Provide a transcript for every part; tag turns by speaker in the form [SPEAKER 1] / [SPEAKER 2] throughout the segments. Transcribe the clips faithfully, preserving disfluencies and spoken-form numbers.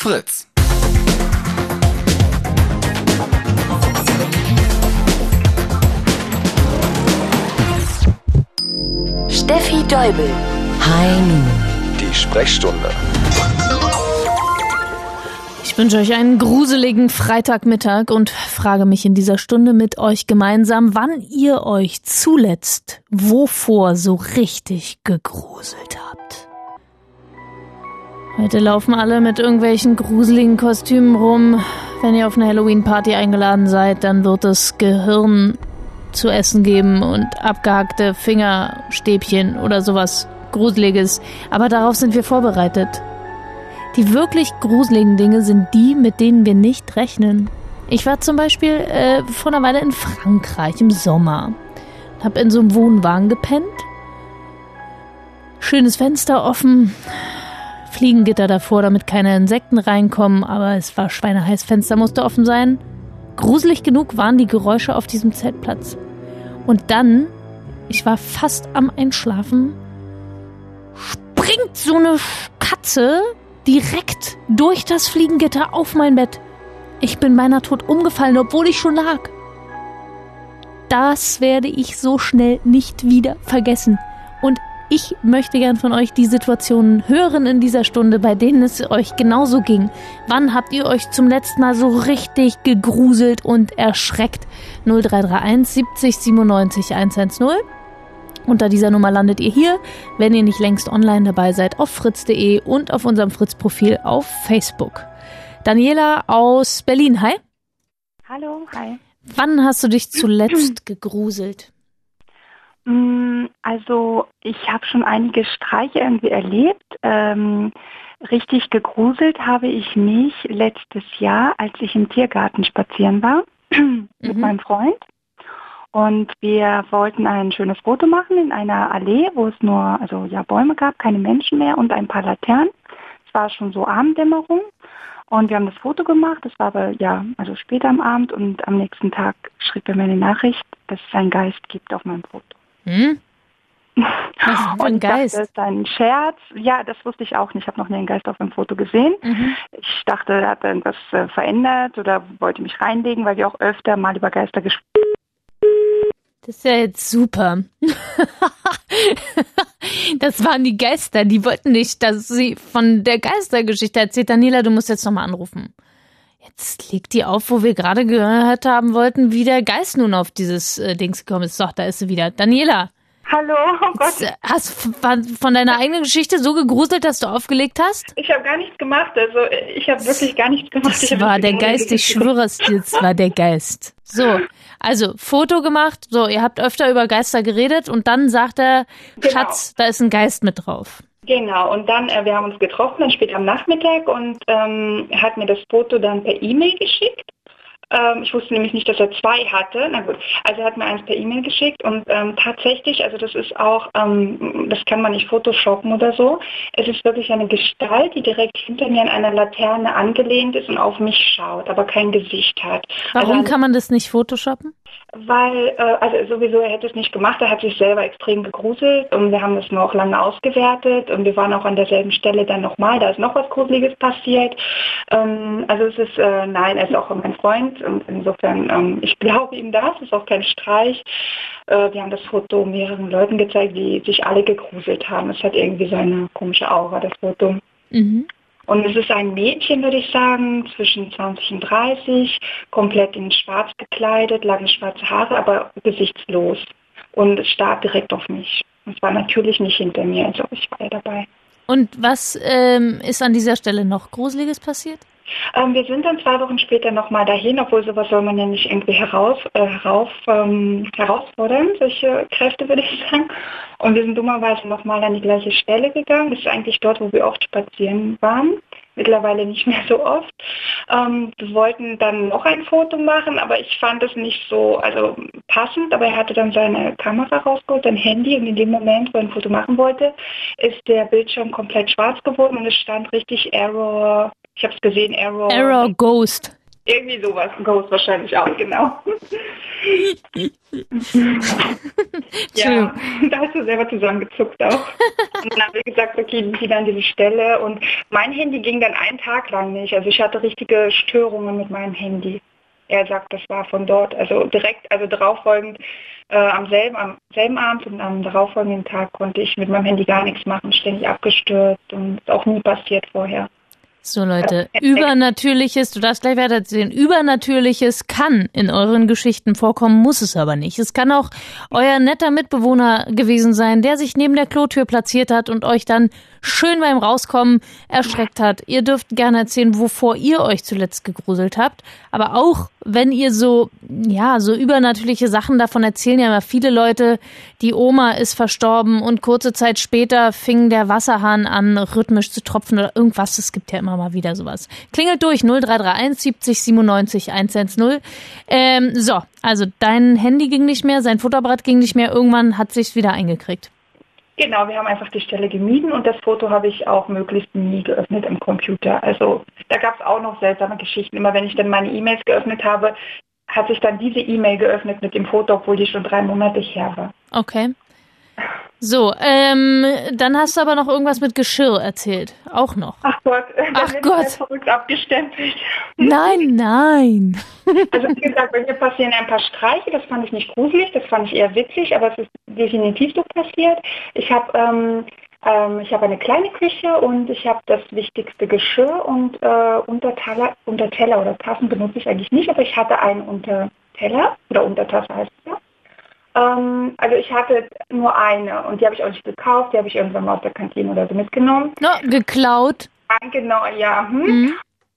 [SPEAKER 1] Fritz.
[SPEAKER 2] Steffi Deubel. Hi.
[SPEAKER 1] Die Sprechstunde.
[SPEAKER 3] Ich wünsche euch einen gruseligen Freitagmittag und frage mich in dieser Stunde mit euch gemeinsam, wann ihr euch zuletzt wovor so richtig gegruselt habt. Heute laufen alle mit irgendwelchen gruseligen Kostümen rum. Wenn ihr auf eine Halloween-Party eingeladen seid, dann wird es Gehirn zu essen geben und abgehackte Fingerstäbchen oder sowas Gruseliges. Aber darauf sind wir vorbereitet. Die wirklich gruseligen Dinge sind die, mit denen wir nicht rechnen. Ich war zum Beispiel äh, vor einer Weile in Frankreich im Sommer. Hab in so einem Wohnwagen gepennt. Schönes Fenster offen. Fliegengitter davor, damit keine Insekten reinkommen. Aber es war schweineheiß, Fenster musste offen sein. Gruselig genug waren die Geräusche auf diesem Zeltplatz. Und dann, ich war fast am Einschlafen, springt so eine Katze direkt durch das Fliegengitter auf mein Bett. Ich bin beinahe tot umgefallen, obwohl ich schon lag. Das werde ich so schnell nicht wieder vergessen. Und ich möchte gern von euch die Situationen hören in dieser Stunde, bei denen es euch genauso ging. Wann habt ihr euch zum letzten Mal so richtig gegruselt und erschreckt? null drei drei eins siebzig siebenundneunzig hundertzehn. Unter dieser Nummer landet ihr hier, wenn ihr nicht längst online dabei seid, auf fritz punkt de und auf unserem Fritz-Profil auf Facebook. Daniela aus Berlin, hi.
[SPEAKER 4] Hallo, hi.
[SPEAKER 3] Wann hast du dich zuletzt gegruselt?
[SPEAKER 4] Also ich habe schon einige Streiche irgendwie erlebt. Ähm, richtig gegruselt habe ich mich letztes Jahr, als ich im Tiergarten spazieren war mit mhm. meinem Freund. Und wir wollten ein schönes Foto machen in einer Allee, wo es nur also ja Bäume gab, keine Menschen mehr und ein paar Laternen. Es war schon so Abenddämmerung. Und wir haben das Foto gemacht, das war aber ja, also später am Abend und am nächsten Tag schrieb er mir eine Nachricht, dass es einen Geist gibt auf meinem Foto.
[SPEAKER 3] Hm? Was für ein Geist?
[SPEAKER 4] Das ist ein Scherz. Ja, das wusste ich auch nicht. Ich habe noch nie einen Geist auf einem Foto gesehen. Mhm. Ich dachte, er hat irgendwas äh, verändert oder wollte mich reinlegen, weil wir auch öfter mal über Geister gesprochen haben.
[SPEAKER 3] Das ist ja jetzt super. Das waren die Geister, die wollten nicht, dass sie von der Geistergeschichte erzählt. Daniela, du musst jetzt nochmal anrufen. Jetzt legt die auf, wo wir gerade gehört haben wollten, wie der Geist nun auf dieses äh, Dings gekommen ist. Doch, da ist sie wieder. Daniela.
[SPEAKER 4] Hallo, oh Gott.
[SPEAKER 3] Jetzt, hast du von deiner eigenen Geschichte so gegruselt, dass du aufgelegt hast?
[SPEAKER 4] Ich habe gar nichts gemacht. Also ich habe wirklich gar nichts gemacht.
[SPEAKER 3] Das
[SPEAKER 4] ich
[SPEAKER 3] war der Geist, ich schwöre es dir, das war der Geist. So, also Foto gemacht. So, ihr habt öfter über Geister geredet und dann sagt er, genau. Schatz, da ist ein Geist mit drauf.
[SPEAKER 4] Genau, und dann, äh, wir haben uns getroffen, dann später am Nachmittag und ähm, er hat mir das Foto dann per E-Mail geschickt. Ähm, ich wusste nämlich nicht, dass er zwei hatte. Na gut, also er hat mir eins per E-Mail geschickt und ähm, tatsächlich, also das ist auch, ähm, das kann man nicht photoshoppen oder so. Es ist wirklich eine Gestalt, die direkt hinter mir an einer Laterne angelehnt ist und auf mich schaut, aber kein Gesicht hat.
[SPEAKER 3] Warum
[SPEAKER 4] also,
[SPEAKER 3] kann man das nicht photoshoppen?
[SPEAKER 4] Weil, äh, also sowieso, er hätte es nicht gemacht, er hat sich selber extrem gegruselt und wir haben das noch lange ausgewertet und wir waren auch an derselben Stelle dann nochmal, da ist noch was Gruseliges passiert. Ähm, also es ist, äh, nein, er ist auch mein Freund und insofern, ähm, ich glaube ihm das, ist auch kein Streich. Äh, wir haben das Foto mehreren Leuten gezeigt, die sich alle gegruselt haben. Es hat irgendwie so eine komische Aura, das Foto. Mhm. Und es ist ein Mädchen, würde ich sagen, zwischen zwanzig und dreißig, komplett in schwarz gekleidet, lange schwarze Haare, aber gesichtslos. Und es starrt direkt auf mich. Es war natürlich nicht hinter mir, also ich war ja dabei.
[SPEAKER 3] Und was ähm, ist an dieser Stelle noch Gruseliges passiert?
[SPEAKER 4] Ähm, wir sind dann zwei Wochen später nochmal dahin, obwohl sowas soll man ja nicht irgendwie heraus, äh, herauf, ähm, herausfordern, solche Kräfte würde ich sagen. Und wir sind dummerweise nochmal an die gleiche Stelle gegangen. Das ist eigentlich dort, wo wir oft spazieren waren. Mittlerweile nicht mehr so oft. Ähm, wir wollten dann noch ein Foto machen, aber ich fand es nicht so also passend. Aber er hatte dann seine Kamera rausgeholt, sein Handy. Und in dem Moment, wo er ein Foto machen wollte, ist der Bildschirm komplett schwarz geworden und es stand richtig Error. Ich habe es gesehen, Error.
[SPEAKER 3] Error Ghost.
[SPEAKER 4] Irgendwie sowas. Ghost wahrscheinlich auch, genau. Ja, da hast du selber zusammengezuckt auch. Und dann habe ich gesagt, okay, wieder an diese Stelle. Und mein Handy ging dann einen Tag lang nicht. Also ich hatte richtige Störungen mit meinem Handy. Er sagt, das war von dort. Also direkt, also darauffolgend äh, am selben, am selben Abend und am darauffolgenden Tag konnte ich mit meinem Handy gar nichts machen, ständig abgestürzt und ist auch nie passiert vorher.
[SPEAKER 3] So Leute, Übernatürliches, du darfst gleich weiter erzählen, Übernatürliches kann in euren Geschichten vorkommen, muss es aber nicht. Es kann auch euer netter Mitbewohner gewesen sein, der sich neben der Klotür platziert hat und euch dann schön beim Rauskommen erschreckt hat. Ihr dürft gerne erzählen, wovor ihr euch zuletzt gegruselt habt, aber auch wenn ihr so, ja, so übernatürliche Sachen davon erzählen ja immer viele Leute, die Oma ist verstorben und kurze Zeit später fing der Wasserhahn an, rhythmisch zu tropfen oder irgendwas. Es gibt ja immer mal wieder sowas. Klingelt durch, null drei drei eins siebzig siebenundneunzig hundertzehn. Ähm, so, also dein Handy ging nicht mehr, sein Fotoapparat ging nicht mehr, irgendwann hat sich's wieder eingekriegt.
[SPEAKER 4] Genau, wir haben einfach die Stelle gemieden und das Foto habe ich auch möglichst nie geöffnet im Computer. Also da gab es auch noch seltsame Geschichten. Immer wenn ich dann meine E-Mails geöffnet habe, hat sich dann diese E-Mail geöffnet mit dem Foto, obwohl die schon drei Monate her war.
[SPEAKER 3] Okay. So, ähm, dann hast du aber noch irgendwas mit Geschirr erzählt. Auch noch.
[SPEAKER 4] Ach Gott,
[SPEAKER 3] Ach
[SPEAKER 4] dann
[SPEAKER 3] Gott.
[SPEAKER 4] wird verrückt abgestempelt.
[SPEAKER 3] Nein, nein.
[SPEAKER 4] Also wie gesagt, bei mir passieren ein paar Streiche, das fand ich nicht gruselig, das fand ich eher witzig, aber es ist definitiv so passiert. Ich habe ähm, ähm, ich habe eine kleine Küche und ich habe das wichtigste Geschirr und äh, Unterteller, Unterteller oder Tassen benutze ich eigentlich nicht, aber ich hatte einen Unterteller oder Untertasse heißt es ja. Ähm, also ich hatte nur eine und die habe ich auch nicht gekauft, die habe ich irgendwann mal aus der Kantine oder so mitgenommen.
[SPEAKER 3] No, geklaut.
[SPEAKER 4] Genau, ja. Hm.
[SPEAKER 3] Mhm.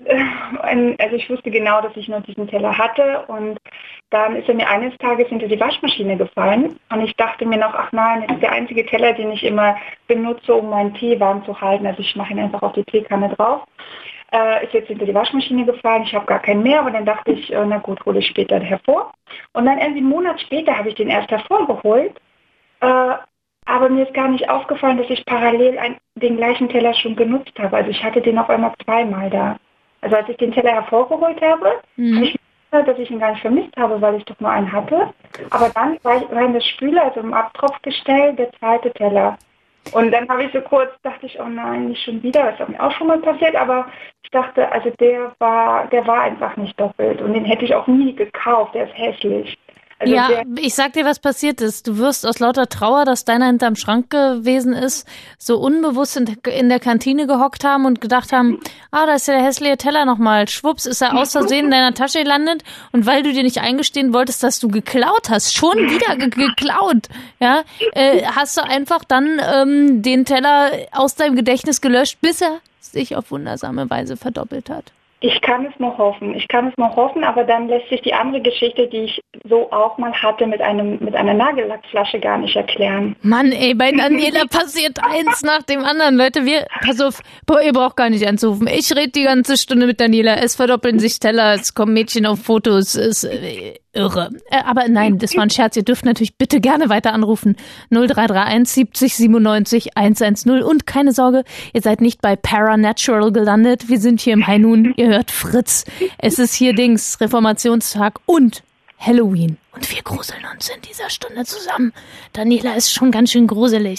[SPEAKER 4] Also ich wusste genau, dass ich nur diesen Teller hatte und dann ist er mir eines Tages hinter die Waschmaschine gefallen und ich dachte mir noch, ach nein, das ist der einzige Teller, den ich immer benutze, um meinen Tee warm zu halten. Also ich mache ihn einfach auf die Teekanne drauf. Äh, ist jetzt hinter die Waschmaschine gefallen, ich habe gar keinen mehr, aber dann dachte ich, äh, na gut, hole ich später hervor. Und dann irgendwie einen Monat später habe ich den erst hervorgeholt, äh, aber mir ist gar nicht aufgefallen, dass ich parallel ein, den gleichen Teller schon genutzt habe. Also ich hatte den auf einmal zweimal da. Also als ich den Teller hervorgeholt habe, mhm. habe ich gedacht, dass ich ihn gar nicht vermisst habe, weil ich doch nur einen hatte. Aber dann war, war in das Spüler, also im Abtropfgestell, der zweite Teller. Und dann habe ich so kurz, dachte ich, oh nein, nicht schon wieder, das ist mir auch schon mal passiert, aber ich dachte, also der war, der war einfach nicht doppelt und den hätte ich auch nie gekauft, der ist hässlich. Also
[SPEAKER 3] ja,
[SPEAKER 4] der,
[SPEAKER 3] ich sag dir, was passiert ist. Du wirst aus lauter Trauer, dass deiner hinterm Schrank gewesen ist, so unbewusst in, in der Kantine gehockt haben und gedacht haben, ah, da ist ja der hässliche Teller nochmal. Schwupps, ist er aus Versehen in deiner Tasche gelandet und weil du dir nicht eingestehen wolltest, dass du geklaut hast, schon wieder ge- geklaut, ja, äh, hast du einfach dann ähm, den Teller aus deinem Gedächtnis gelöscht, bis er sich auf wundersame Weise verdoppelt hat.
[SPEAKER 4] Ich kann es noch hoffen, ich kann es noch hoffen, aber dann lässt sich die andere Geschichte, die ich so auch mal hatte, mit einem mit einer Nagellackflasche gar nicht erklären.
[SPEAKER 3] Mann, ey, bei Daniela passiert eins nach dem anderen. Leute, wir, pass auf, boah, ihr braucht gar nicht anzurufen. Ich rede die ganze Stunde mit Daniela. Es verdoppeln sich Teller, es kommen Mädchen auf Fotos, es ist äh, irre. Äh, aber nein, das war ein Scherz. Ihr dürft natürlich bitte gerne weiter anrufen. null drei drei eins siebzig siebenundneunzig hundertzehn. Und keine Sorge, ihr seid nicht bei Paranatural gelandet. Wir sind hier im High Noon. Ihr hört Fritz. Es ist hier Dings, Reformationstag und Halloween. Und wir gruseln uns in dieser Stunde zusammen. Daniela ist schon ganz schön gruselig.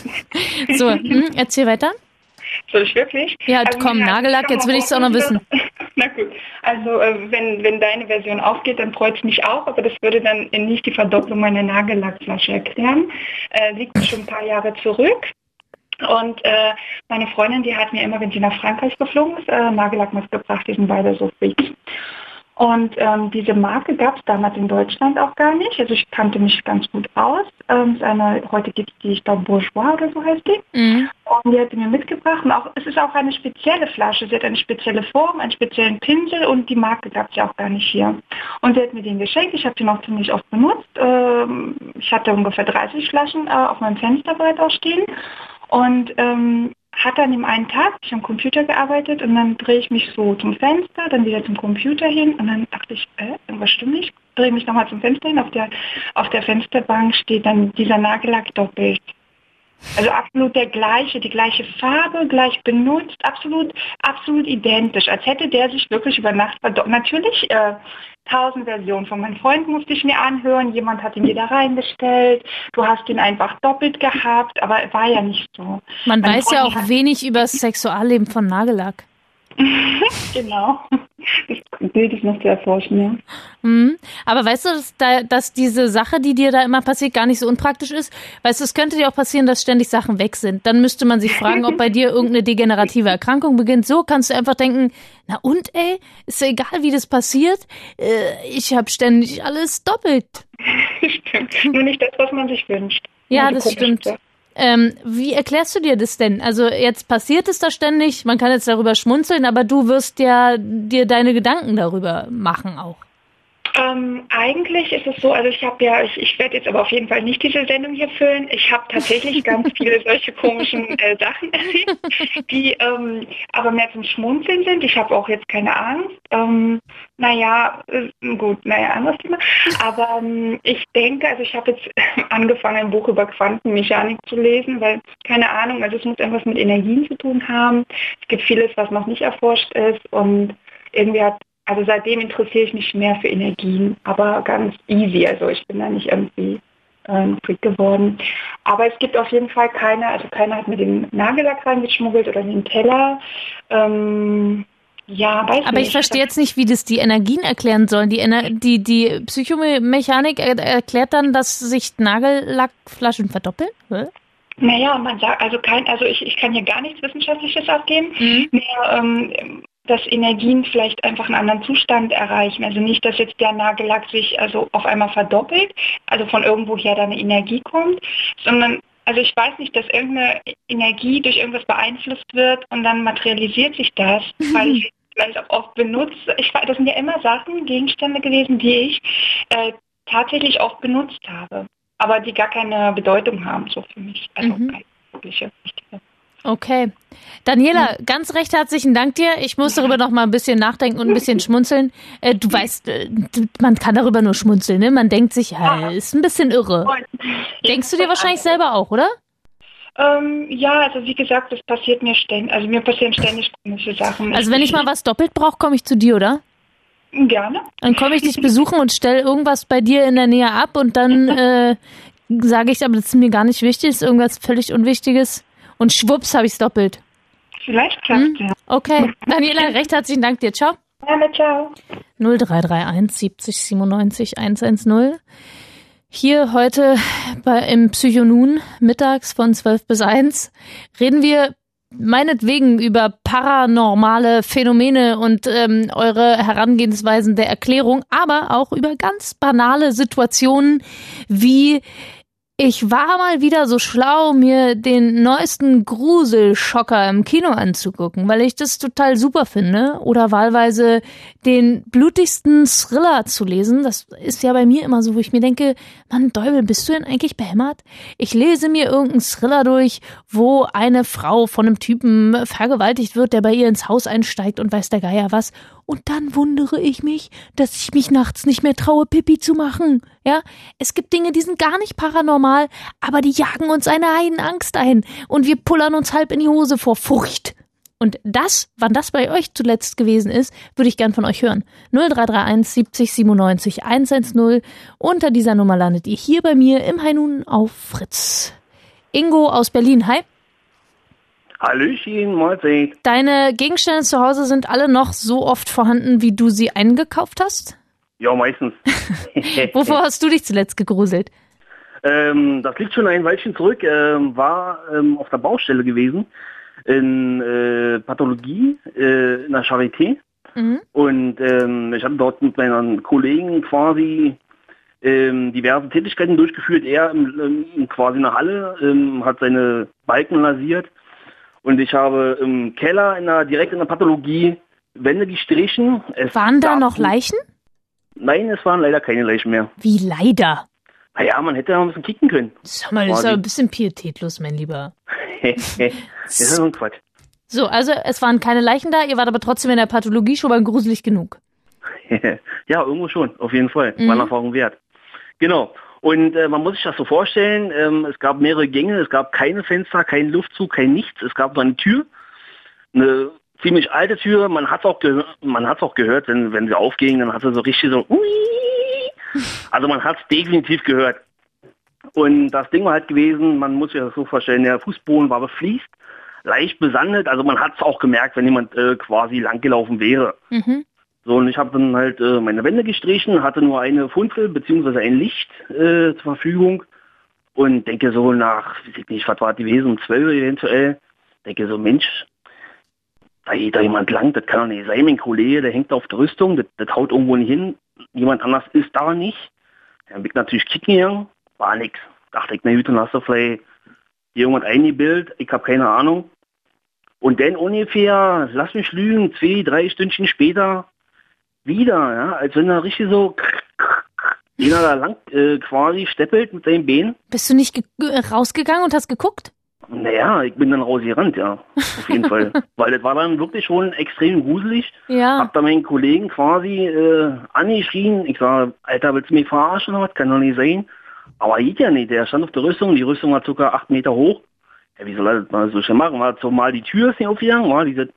[SPEAKER 3] So, hm, erzähl weiter.
[SPEAKER 4] Soll ich wirklich?
[SPEAKER 3] Ja,
[SPEAKER 4] also,
[SPEAKER 3] komm,
[SPEAKER 4] ja,
[SPEAKER 3] Nagellack, jetzt will ich es auch noch wissen.
[SPEAKER 4] Na gut, also äh, wenn, wenn deine Version aufgeht, dann freut es mich auch, aber das würde dann nicht die Verdopplung meiner Nagellackflasche erklären. Äh, liegt schon ein paar Jahre zurück. Und äh, meine Freundin, die hat mir immer, wenn sie nach Frankreich geflogen ist, äh, Nagellack mitgebracht, die sind beide so Freaks. Und ähm, diese Marke gab es damals in Deutschland auch gar nicht. Also ich kannte mich ganz gut aus. Ähm, ist eine, heute gibt es die, ich glaube, Bourgeois oder so heißt die. Mhm. Und die hat sie mir mitgebracht. Und auch, es ist auch eine spezielle Flasche. Sie hat eine spezielle Form, einen speziellen Pinsel und die Marke gab es ja auch gar nicht hier. Und sie hat mir den geschenkt. Ich habe den auch ziemlich oft benutzt. Ähm, ich hatte ungefähr dreißig Flaschen äh, auf meinem Fensterbrett auch stehen. Und ähm, hat dann im einen Tag ich am Computer gearbeitet und dann drehe ich mich so zum Fenster, dann wieder zum Computer hin und dann dachte ich, äh, irgendwas stimmt nicht. Drehe mich nochmal zum Fenster hin, auf der, auf der Fensterbank steht dann dieser Nagellack doppelt. Also absolut der gleiche, die gleiche Farbe, gleich benutzt, absolut, absolut identisch. Als hätte der sich wirklich über Nacht verdoppelt. Natürlich, äh, tausend Versionen von meinen Freunden musste ich mir anhören. Jemand hat ihn dir da reingestellt. Du hast ihn einfach doppelt gehabt, aber war ja nicht so.
[SPEAKER 3] Man
[SPEAKER 4] Meine
[SPEAKER 3] weiß ja auch
[SPEAKER 4] Freundin
[SPEAKER 3] wenig über das Sexualleben von Nagellack.
[SPEAKER 4] Genau. Das Bild ist noch zu erforschen, ja.
[SPEAKER 3] Mhm. Aber weißt du, dass, da, dass diese Sache, die dir da immer passiert, gar nicht so unpraktisch ist? Weißt du, es könnte dir auch passieren, dass ständig Sachen weg sind. Dann müsste man sich fragen, ob bei dir irgendeine degenerative Erkrankung beginnt. So kannst du einfach denken, na und ey, ist ja egal, wie das passiert. Äh, ich habe ständig alles doppelt.
[SPEAKER 4] Stimmt. Nur nicht das, was man sich wünscht.
[SPEAKER 3] Ja,
[SPEAKER 4] Also
[SPEAKER 3] das
[SPEAKER 4] komisch,
[SPEAKER 3] stimmt.
[SPEAKER 4] ja.
[SPEAKER 3] Ähm, wie erklärst du dir das denn? Also jetzt passiert es da ständig, man kann jetzt darüber schmunzeln, aber du wirst ja dir deine Gedanken darüber machen auch.
[SPEAKER 4] Ähm, eigentlich ist es so, also ich habe ja, ich, ich werde jetzt aber auf jeden Fall nicht diese Sendung hier füllen. Ich habe tatsächlich ganz viele solche komischen äh, Sachen erlebt, die ähm, aber mehr zum Schmunzeln sind. Ich habe auch jetzt keine Angst. Ähm, naja, äh, gut, naja, anderes Thema. Aber ähm, ich denke, also ich habe jetzt angefangen, ein Buch über Quantenmechanik zu lesen, weil, keine Ahnung, also es muss irgendwas mit Energien zu tun haben. Es gibt vieles, was noch nicht erforscht ist und irgendwie hat Also seitdem interessiere ich mich mehr für Energien, aber ganz easy. Also ich bin da nicht irgendwie ähm, Freak geworden. Aber es gibt auf jeden Fall keine, also keiner hat mir den Nagellack reingeschmuggelt oder den Teller. Ähm, ja, weiß
[SPEAKER 3] Aber
[SPEAKER 4] nicht.
[SPEAKER 3] ich verstehe jetzt nicht, wie das die Energien erklären sollen. Die, Ener- die, die Psychomechanik er- erklärt dann, dass sich Nagellackflaschen verdoppeln? Hä?
[SPEAKER 4] Naja, man sagt, also kein, also ich, ich kann hier gar nichts Wissenschaftliches abgeben.
[SPEAKER 3] Mhm.
[SPEAKER 4] Mehr, ähm, dass Energien vielleicht einfach einen anderen Zustand erreichen. Also nicht, dass jetzt der Nagellack sich also auf einmal verdoppelt, also von irgendwoher da eine Energie kommt, sondern, also ich weiß nicht, dass irgendeine Energie durch irgendwas beeinflusst wird und dann materialisiert sich das, weil ich vielleicht auch oft benutze. Ich, das sind ja immer Sachen, Gegenstände gewesen, die ich äh, tatsächlich oft benutzt habe, aber die gar keine Bedeutung haben, so für mich. Also
[SPEAKER 3] Mhm.
[SPEAKER 4] keine wirkliche wichtige.
[SPEAKER 3] Okay. Daniela, ganz recht herzlichen Dank dir. Ich muss darüber noch mal ein bisschen nachdenken und ein bisschen schmunzeln. Äh, du weißt, äh, du, man kann darüber nur schmunzeln, ne? Man denkt sich, ja, ist ein bisschen irre. Denkst du dir wahrscheinlich selber auch, oder?
[SPEAKER 4] Ähm, ja, also wie gesagt, das passiert mir ständig. Also mir passieren ständig komische Sachen.
[SPEAKER 3] Also wenn ich mal was doppelt brauche, komme ich zu dir, oder?
[SPEAKER 4] Gerne.
[SPEAKER 3] Dann komme ich dich besuchen und stelle irgendwas bei dir in der Nähe ab und dann äh, sage ich, aber das ist mir gar nicht wichtig, das ist irgendwas völlig Unwichtiges. Und schwupps, habe ich es doppelt.
[SPEAKER 4] Vielleicht klappt es,
[SPEAKER 3] Hm?
[SPEAKER 4] ja.
[SPEAKER 3] Okay. Daniela, recht herzlichen Dank dir. Ciao.
[SPEAKER 4] Gerne, ciao.
[SPEAKER 3] null drei drei eins siebzig siebenundneunzig hundertzehn. Hier heute bei, im Psychonun mittags von zwölf bis eins reden wir meinetwegen über paranormale Phänomene und ähm, eure Herangehensweisen der Erklärung, aber auch über ganz banale Situationen wie: Ich war mal wieder so schlau, mir den neuesten Gruselschocker im Kino anzugucken, weil ich das total super finde. Oder wahlweise den blutigsten Thriller zu lesen. Das ist ja bei mir immer so, wo ich mir denke, Mann, Däubel, bist du denn eigentlich behämmert? Ich lese mir irgendeinen Thriller durch, wo eine Frau von einem Typen vergewaltigt wird, der bei ihr ins Haus einsteigt und weiß der Geier was. Und dann wundere ich mich, dass ich mich nachts nicht mehr traue, Pipi zu machen. Ja, es gibt Dinge, die sind gar nicht paranormal, aber die jagen uns eine Heidenangst ein und wir pullern uns halb in die Hose vor Furcht. Und das, wann das bei euch zuletzt gewesen ist, würde ich gern von euch hören. null drei drei eins siebzig siebenundneunzig hundertzehn. Unter dieser Nummer landet ihr hier bei mir im Heinun auf Fritz. Ingo aus Berlin, hi.
[SPEAKER 5] Hallöchen, Mahlzeit.
[SPEAKER 3] Deine Gegenstände zu Hause sind alle noch so oft vorhanden, wie du sie eingekauft hast?
[SPEAKER 5] Ja, meistens.
[SPEAKER 3] Wovor hast du dich zuletzt gegruselt?
[SPEAKER 5] ähm, das liegt schon ein Weilchen zurück. Ähm, war ähm, auf der Baustelle gewesen, in äh, Pathologie, äh, in der Charité.
[SPEAKER 3] Mhm.
[SPEAKER 5] Und ähm, ich habe dort mit meinen Kollegen quasi ähm, diverse Tätigkeiten durchgeführt. Er ähm, ähm, quasi in der Halle, ähm, hat seine Balken lasiert. Und ich habe im Keller, in der, direkt in der Pathologie, Wände gestrichen. Es
[SPEAKER 3] Waren da
[SPEAKER 5] gab-
[SPEAKER 3] noch Leichen?
[SPEAKER 5] Nein, es waren leider keine Leichen mehr.
[SPEAKER 3] Wie leider?
[SPEAKER 5] Naja, man hätte ja noch ein bisschen kicken können.
[SPEAKER 3] Sag mal, das ist
[SPEAKER 5] Quasi.
[SPEAKER 3] aber ein bisschen pietätlos, mein Lieber.
[SPEAKER 5] Das ist ja so ein Quatsch.
[SPEAKER 3] So, also es waren keine Leichen da, ihr wart aber trotzdem in der Pathologie schon mal gruselig genug.
[SPEAKER 5] Ja, irgendwo schon, auf jeden Fall.
[SPEAKER 3] Mhm.
[SPEAKER 5] War eine Erfahrung wert. Genau. Und äh, man muss sich das so vorstellen, ähm, es gab mehrere Gänge, es gab keine Fenster, keinen Luftzug, kein nichts. Es gab nur eine Tür, eine ziemlich alte Tür. Man hat es auch, gehör- man hat's auch gehört, wenn, wenn sie aufging, dann hat sie so richtig so, ui. Also man hat es definitiv gehört. Und das Ding war halt gewesen, man muss sich das so vorstellen, der Fußboden war befliest, leicht besandet. Also man hat es auch gemerkt, wenn jemand äh, quasi langgelaufen wäre.
[SPEAKER 3] Mhm.
[SPEAKER 5] So, und ich habe dann halt äh, meine Wände gestrichen, hatte nur eine Funzel bzw. ein Licht äh, zur Verfügung und denke so nach, weiß ich nicht, was war die gewesen, um zwölf eventuell, denke so, Mensch, da geht da jemand lang, das kann doch nicht sein, mein Kollege, der hängt auf der Rüstung, das, das haut irgendwo nicht hin, jemand anders ist da nicht. Dann bin ich natürlich kicken gegangen, war nix. Dachte ich, na gut, dann hast du vielleicht irgendwas eingebildet, ich habe keine Ahnung. Und dann ungefähr, lass mich lügen, zwei, drei Stündchen später, wieder, ja, als wenn er richtig so jeder da lang äh, quasi steppelt mit seinen Beinen.
[SPEAKER 3] Bist du nicht ge- rausgegangen und hast geguckt?
[SPEAKER 5] Naja, ich bin dann rausgerannt, ja, auf jeden Fall. Weil das war dann wirklich schon extrem gruselig.
[SPEAKER 3] Ja.
[SPEAKER 5] Hab da meinen Kollegen quasi äh, angeschrien. Ich sag, Alter, willst du mich verarschen oder was? Kann doch nicht sein. Aber geht ja nicht. Der stand auf der Rüstung. Die Rüstung war sogar acht Meter hoch. Ja, wie soll er das mal so schnell machen? War so mal die Tür ist nicht aufgegangen, war diese...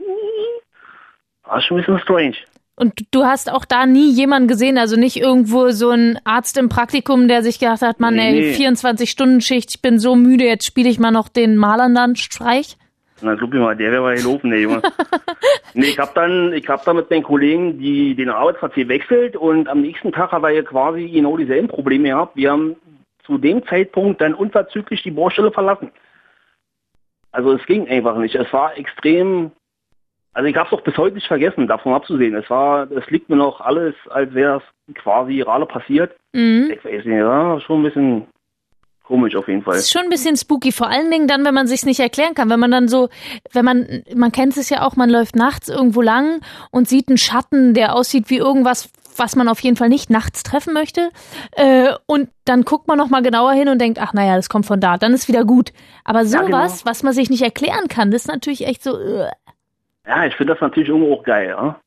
[SPEAKER 5] War schon ein bisschen strange.
[SPEAKER 3] Und du hast auch da nie jemanden gesehen, also nicht irgendwo so ein Arzt im Praktikum, der sich gedacht hat, Mann,
[SPEAKER 5] Nee,
[SPEAKER 3] ey,
[SPEAKER 5] nee.
[SPEAKER 3] vierundzwanzig-Stunden-Schicht, ich bin so müde, jetzt spiele ich mal noch den Malerland-Streich.
[SPEAKER 5] Na, glaub ich mal, der wäre mal gelaufen, der Junge. Nee, ich hab dann, ich hab dann mit meinen Kollegen die, den Arbeitsplatz gewechselt und am nächsten Tag hat er ja quasi genau dieselben Probleme gehabt. Wir haben zu dem Zeitpunkt dann unverzüglich die Baustelle verlassen. Also es ging einfach nicht. Es war extrem, also ich hab's auch bis heute nicht vergessen, davon abzusehen. Es war, es liegt mir noch alles, als wäre es quasi gerade passiert.
[SPEAKER 3] Mhm.
[SPEAKER 5] Ich weiß nicht, ja, schon ein bisschen komisch auf jeden Fall.
[SPEAKER 3] Das ist schon ein bisschen spooky, vor allen Dingen dann, wenn man sich's nicht erklären kann, wenn man dann so, wenn man, man kennt es ja auch, man läuft nachts irgendwo lang und sieht einen Schatten, der aussieht wie irgendwas, was man auf jeden Fall nicht nachts treffen möchte, äh, und dann guckt man noch mal genauer hin und denkt, ach naja, das kommt von da, dann ist wieder gut. Aber sowas,
[SPEAKER 5] Ja, genau.
[SPEAKER 3] was man sich nicht erklären kann, das ist natürlich echt so, uh.
[SPEAKER 5] Ja, ich finde das natürlich irgendwo auch geil, ja.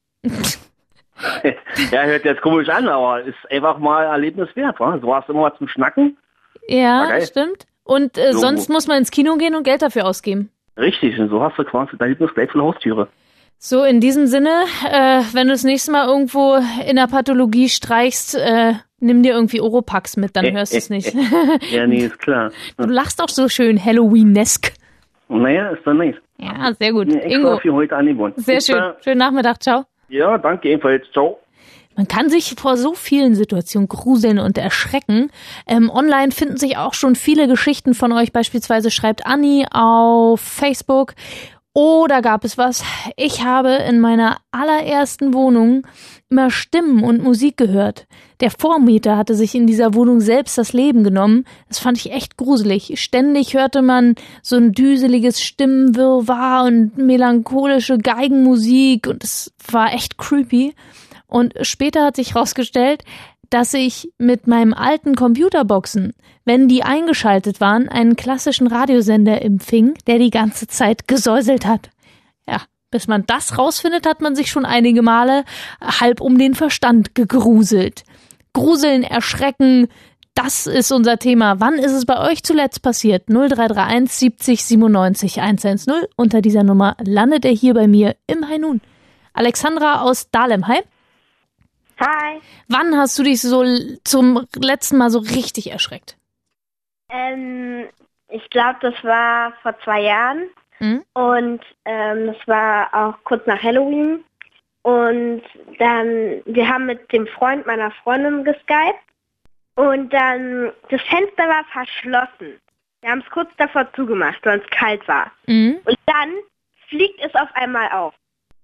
[SPEAKER 5] Ja, hört jetzt komisch an, aber ist einfach mal Erlebnis wert, wa? So hast du immer was zum Schnacken.
[SPEAKER 3] Ja,
[SPEAKER 5] War geil.
[SPEAKER 3] stimmt. Und äh,
[SPEAKER 5] So.
[SPEAKER 3] sonst muss man ins Kino gehen und Geld dafür ausgeben.
[SPEAKER 5] Richtig, und so hast du quasi dein Erlebnis gleich vor der Haustüre.
[SPEAKER 3] So, in diesem Sinne, äh, wenn du das nächste Mal irgendwo in der Pathologie streichst, äh, nimm dir irgendwie Oropax mit, dann hörst du es nicht.
[SPEAKER 5] Ja, nee, ist klar.
[SPEAKER 3] Du lachst auch so schön Halloween-esk.
[SPEAKER 5] Naja, ist dann nice.
[SPEAKER 3] Ja, sehr gut.
[SPEAKER 5] Mir extra
[SPEAKER 3] Ingo,
[SPEAKER 5] für heute angeboten.
[SPEAKER 3] sehr
[SPEAKER 5] Bis
[SPEAKER 3] schön.
[SPEAKER 5] dann.
[SPEAKER 3] Schönen Nachmittag, ciao.
[SPEAKER 5] Ja, danke ebenfalls. Ciao.
[SPEAKER 3] Man kann sich vor so vielen Situationen gruseln und erschrecken. Ähm, online finden sich auch schon viele Geschichten von euch. Beispielsweise schreibt Anni auf Facebook. Oder gab es was? Ich habe in meiner allerersten Wohnung immer Stimmen und Musik gehört. Der Vormieter hatte sich in dieser Wohnung selbst das Leben genommen. Das fand ich echt gruselig. Ständig hörte man so ein düseliges Stimmenwirrwarr und melancholische Geigenmusik und es war echt creepy. Und später hat sich herausgestellt, dass ich mit meinem alten Computerboxen, wenn die eingeschaltet waren, einen klassischen Radiosender empfing, der die ganze Zeit gesäuselt hat. Ja, bis man das rausfindet, hat man sich schon einige Male halb um den Verstand gegruselt. Gruseln, erschrecken, das ist unser Thema. Wann ist es bei euch zuletzt passiert? null drei drei eins siebzig siebenundneunzig hundertzehn. Unter dieser Nummer landet er hier bei mir im Hi Nun. Alexandra aus Dahlem, hi.
[SPEAKER 6] Hi.
[SPEAKER 3] Wann hast du dich so l- zum letzten Mal so richtig erschreckt?
[SPEAKER 6] Ähm, ich glaube, das war vor zwei Jahren.
[SPEAKER 3] Hm?
[SPEAKER 6] Und ähm, das war auch kurz nach Halloween. Und dann, wir haben mit dem Freund meiner Freundin geskypt. Und dann, das Fenster war verschlossen. Wir haben es kurz davor zugemacht, weil es kalt war.
[SPEAKER 3] Mhm.
[SPEAKER 6] Und dann fliegt es auf einmal auf.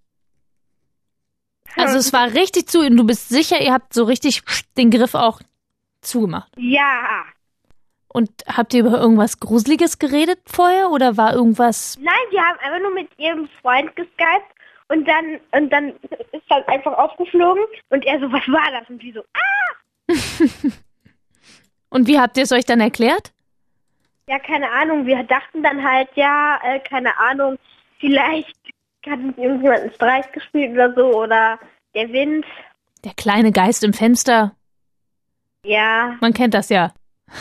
[SPEAKER 3] Also es war richtig zu und du bist sicher, ihr habt so richtig den Griff auch zugemacht.
[SPEAKER 6] Ja.
[SPEAKER 3] Und habt ihr über irgendwas Gruseliges geredet vorher oder war irgendwas...
[SPEAKER 6] Nein, wir haben einfach nur mit ihrem Freund geskypt und dann und dann ist das einfach aufgeflogen und er so, was war das? Und die so, ah!
[SPEAKER 3] Und wie habt ihr es euch dann erklärt?
[SPEAKER 6] Ja, keine Ahnung. Wir dachten dann halt, ja, äh, keine Ahnung, vielleicht hat uns irgendjemand einen Streich gespielt oder so oder der Wind.
[SPEAKER 3] Der kleine Geist im Fenster.
[SPEAKER 6] Ja.
[SPEAKER 3] Man kennt das ja.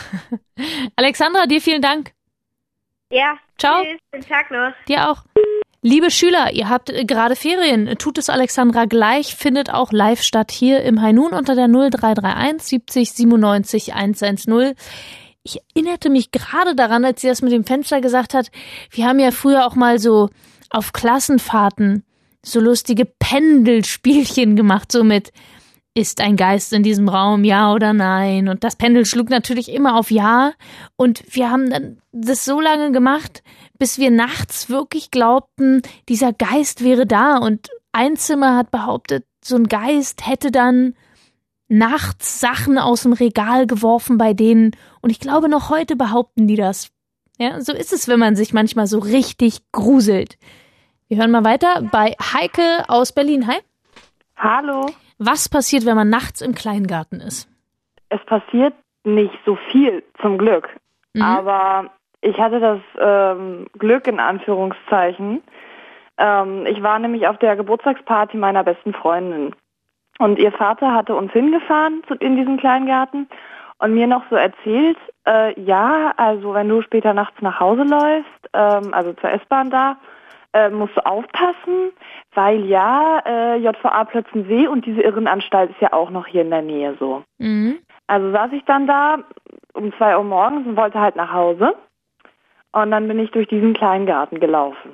[SPEAKER 3] Alexandra, dir vielen Dank.
[SPEAKER 6] Ja.
[SPEAKER 3] Ciao.
[SPEAKER 6] Tschüss, schönen Tag noch.
[SPEAKER 3] Dir auch. Liebe Schüler, ihr habt gerade Ferien. Tut es Alexandra gleich, findet auch live statt hier im High Noon unter der null drei drei eins siebzig siebenundneunzig hundertzehn. Ich erinnerte mich gerade daran, als sie das mit dem Fenster gesagt hat, wir haben ja früher auch mal so auf Klassenfahrten so lustige Pendelspielchen gemacht, so mit ist ein Geist in diesem Raum, ja oder nein? Und das Pendel schlug natürlich immer auf ja. Und wir haben dann das so lange gemacht, bis wir nachts wirklich glaubten, dieser Geist wäre da. Und ein Zimmer hat behauptet, so ein Geist hätte dann nachts Sachen aus dem Regal geworfen bei denen. Und ich glaube, noch heute behaupten die das. Ja, so ist es, wenn man sich manchmal so richtig gruselt. Wir hören mal weiter bei Heike aus Berlin. Hi.
[SPEAKER 7] Hallo.
[SPEAKER 3] Was passiert, wenn man nachts im Kleingarten ist?
[SPEAKER 7] Es passiert nicht so viel, zum Glück. Mhm. Aber ich hatte das ähm, Glück in Anführungszeichen. Ähm, ich war nämlich auf der Geburtstagsparty meiner besten Freundin. Und ihr Vater hatte uns hingefahren zu, in diesen Kleingarten und mir noch so erzählt, äh, ja, also wenn du später nachts nach Hause läufst, ähm, also zur S-Bahn da, Äh, musst du aufpassen, weil ja, äh, J V A Plötzensee und diese Irrenanstalt ist ja auch noch hier in der Nähe so. Mhm. Also saß ich dann da um zwei Uhr morgens und wollte halt nach Hause und dann bin ich durch diesen Kleingarten gelaufen.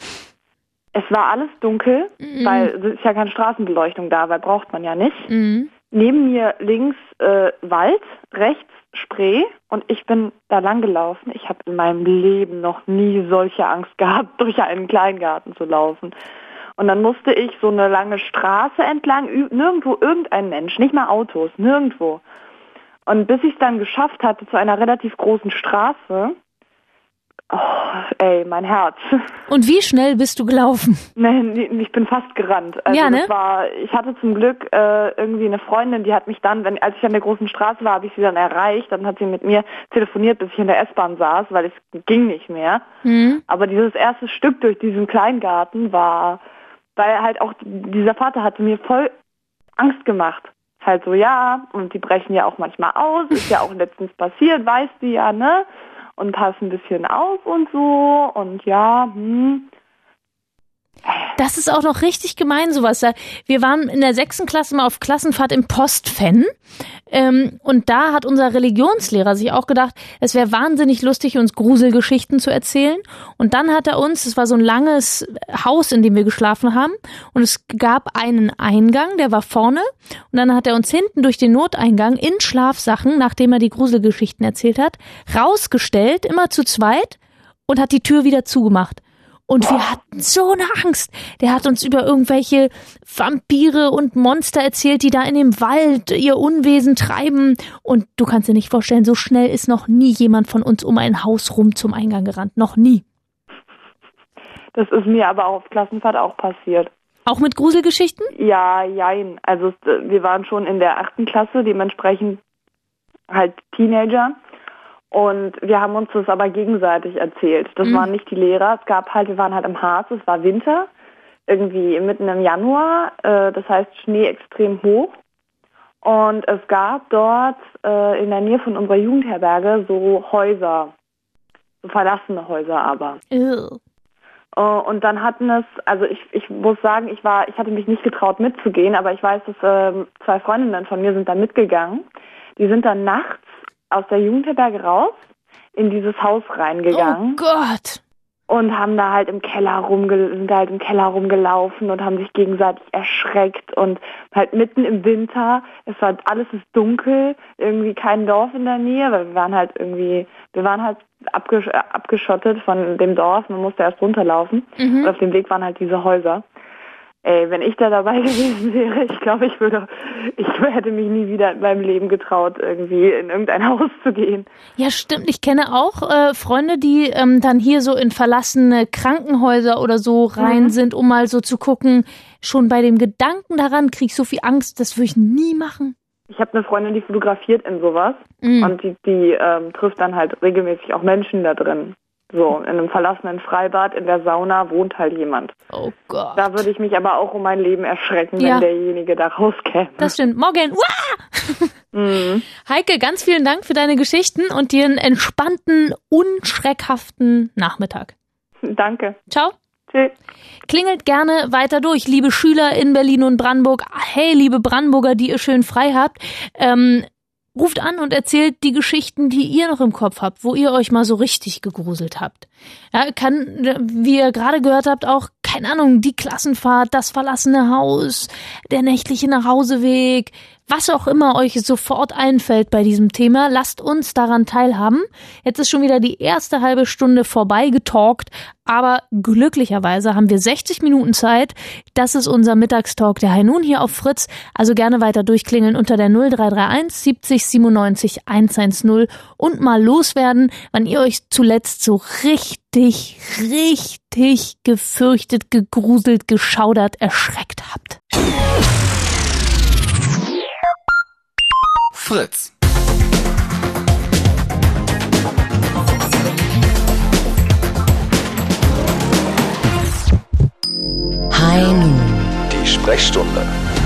[SPEAKER 7] Es war alles dunkel, mhm. weil es ist ja keine Straßenbeleuchtung da, weil braucht man ja nicht. Mhm. Neben mir links äh, Wald, rechts Spree und ich bin da lang gelaufen. Ich habe in meinem Leben noch nie solche Angst gehabt, durch einen Kleingarten zu laufen. Und dann musste ich so eine lange Straße entlang, nirgendwo irgendein Mensch, nicht mal Autos, nirgendwo. Und bis ich es dann geschafft hatte zu einer relativ großen Straße, oh, ey, mein Herz.
[SPEAKER 3] Und wie schnell bist du gelaufen?
[SPEAKER 7] Nee, ich bin fast gerannt. Also
[SPEAKER 3] ja, ne?
[SPEAKER 7] Das war, ich hatte zum Glück äh, irgendwie eine Freundin, die hat mich dann, wenn als ich an der großen Straße war, habe ich sie dann erreicht. Dann hat sie mit mir telefoniert, bis ich in der S-Bahn saß, weil es ging nicht mehr. Mhm. Aber dieses erste Stück durch diesen Kleingarten war, weil halt auch dieser Vater hatte mir voll Angst gemacht. Halt so, ja, und die brechen ja auch manchmal aus, ist ja auch letztens passiert, weißt du ja, ne? Und pass ein bisschen auf und so und ja, hm.
[SPEAKER 3] Das ist auch noch richtig gemein, sowas. Wir waren in der sechsten Klasse mal auf Klassenfahrt im Postfenn ähm, und da hat unser Religionslehrer sich auch gedacht, es wäre wahnsinnig lustig, uns Gruselgeschichten zu erzählen. Und dann hat er uns, es war so ein langes Haus, in dem wir geschlafen haben und es gab einen Eingang, der war vorne und dann hat er uns hinten durch den Noteingang in Schlafsachen, nachdem er die Gruselgeschichten erzählt hat, rausgestellt, immer zu zweit und hat die Tür wieder zugemacht. Und wir hatten so eine Angst. Der hat uns über irgendwelche Vampire und Monster erzählt, die da in dem Wald ihr Unwesen treiben. Und du kannst dir nicht vorstellen, so schnell ist noch nie jemand von uns um ein Haus rum zum Eingang gerannt. Noch nie.
[SPEAKER 7] Das ist mir aber auf Klassenfahrt auch passiert.
[SPEAKER 3] Auch mit Gruselgeschichten?
[SPEAKER 7] Ja, jein. Also wir waren schon in der achten Klasse, dementsprechend halt Teenager. Und wir haben uns das aber gegenseitig erzählt. Das mhm. waren nicht die Lehrer. Es gab halt, wir waren halt im Harz, es war Winter, irgendwie mitten im Januar, äh, das heißt Schnee extrem hoch. Und es gab dort äh, in der Nähe von unserer Jugendherberge so Häuser, so verlassene Häuser aber. Ew. Uh, und dann hatten es, also ich, ich muss sagen, ich war, ich hatte mich nicht getraut mitzugehen, aber ich weiß, dass äh, zwei Freundinnen von mir sind da mitgegangen. Die sind dann nachts aus der Jugendherberge raus, in dieses Haus reingegangen.
[SPEAKER 3] Oh Gott!
[SPEAKER 7] Und haben da halt im Keller rumge- sind da halt im Keller rumgelaufen und haben sich gegenseitig erschreckt und halt mitten im Winter, es war alles ist dunkel, irgendwie kein Dorf in der Nähe, weil wir waren halt irgendwie, wir waren halt abgesch- abgeschottet von dem Dorf, man musste erst runterlaufen mhm. und auf dem Weg waren halt diese Häuser. Ey, wenn ich da dabei gewesen wäre, ich glaube, ich würde, ich hätte mich nie wieder in meinem Leben getraut, irgendwie in irgendein Haus zu gehen.
[SPEAKER 3] Ja, stimmt. Ich kenne auch äh, Freunde, die ähm, dann hier so in verlassene Krankenhäuser oder so rein mhm. sind, um mal so zu gucken. Schon bei dem Gedanken daran kriege ich so viel Angst, das würde ich nie machen.
[SPEAKER 7] Ich habe eine Freundin, die fotografiert in sowas mhm. und die, die ähm, trifft dann halt regelmäßig auch Menschen da drin. So, in einem verlassenen Freibad, in der Sauna wohnt halt jemand.
[SPEAKER 3] Oh Gott.
[SPEAKER 7] Da würde ich mich aber auch um mein Leben erschrecken,
[SPEAKER 3] Ja.
[SPEAKER 7] wenn derjenige da rauskäme.
[SPEAKER 3] Das stimmt. Morgen. Uah!
[SPEAKER 7] Mhm.
[SPEAKER 3] Heike, ganz vielen Dank für deine Geschichten und dir einen entspannten, unschreckhaften Nachmittag.
[SPEAKER 7] Danke.
[SPEAKER 3] Ciao.
[SPEAKER 7] Tschüss.
[SPEAKER 3] Klingelt gerne weiter durch, liebe Schüler in Berlin und Brandenburg. Hey, liebe Brandenburger, die ihr schön frei habt. Ähm, ruft an und erzählt die Geschichten, die ihr noch im Kopf habt, wo ihr euch mal so richtig gegruselt habt. Ja, kann, wie ihr gerade gehört habt, auch, keine Ahnung, die Klassenfahrt, das verlassene Haus, der nächtliche Nachhauseweg, was auch immer euch sofort einfällt bei diesem Thema, lasst uns daran teilhaben. Jetzt ist schon wieder die erste halbe Stunde vorbei getalkt, aber glücklicherweise haben wir sechzig Minuten Zeit. Das ist unser Mittagstalk der High Noon hier auf Fritz. Also gerne weiter durchklingeln unter der null drei drei eins siebzig siebenundneunzig hundertzehn und mal loswerden, wann ihr euch zuletzt so richtig, richtig gefürchtet, gegruselt, geschaudert, erschreckt habt.
[SPEAKER 1] Fritz.
[SPEAKER 2] High Noon.
[SPEAKER 1] Die Sprechstunde.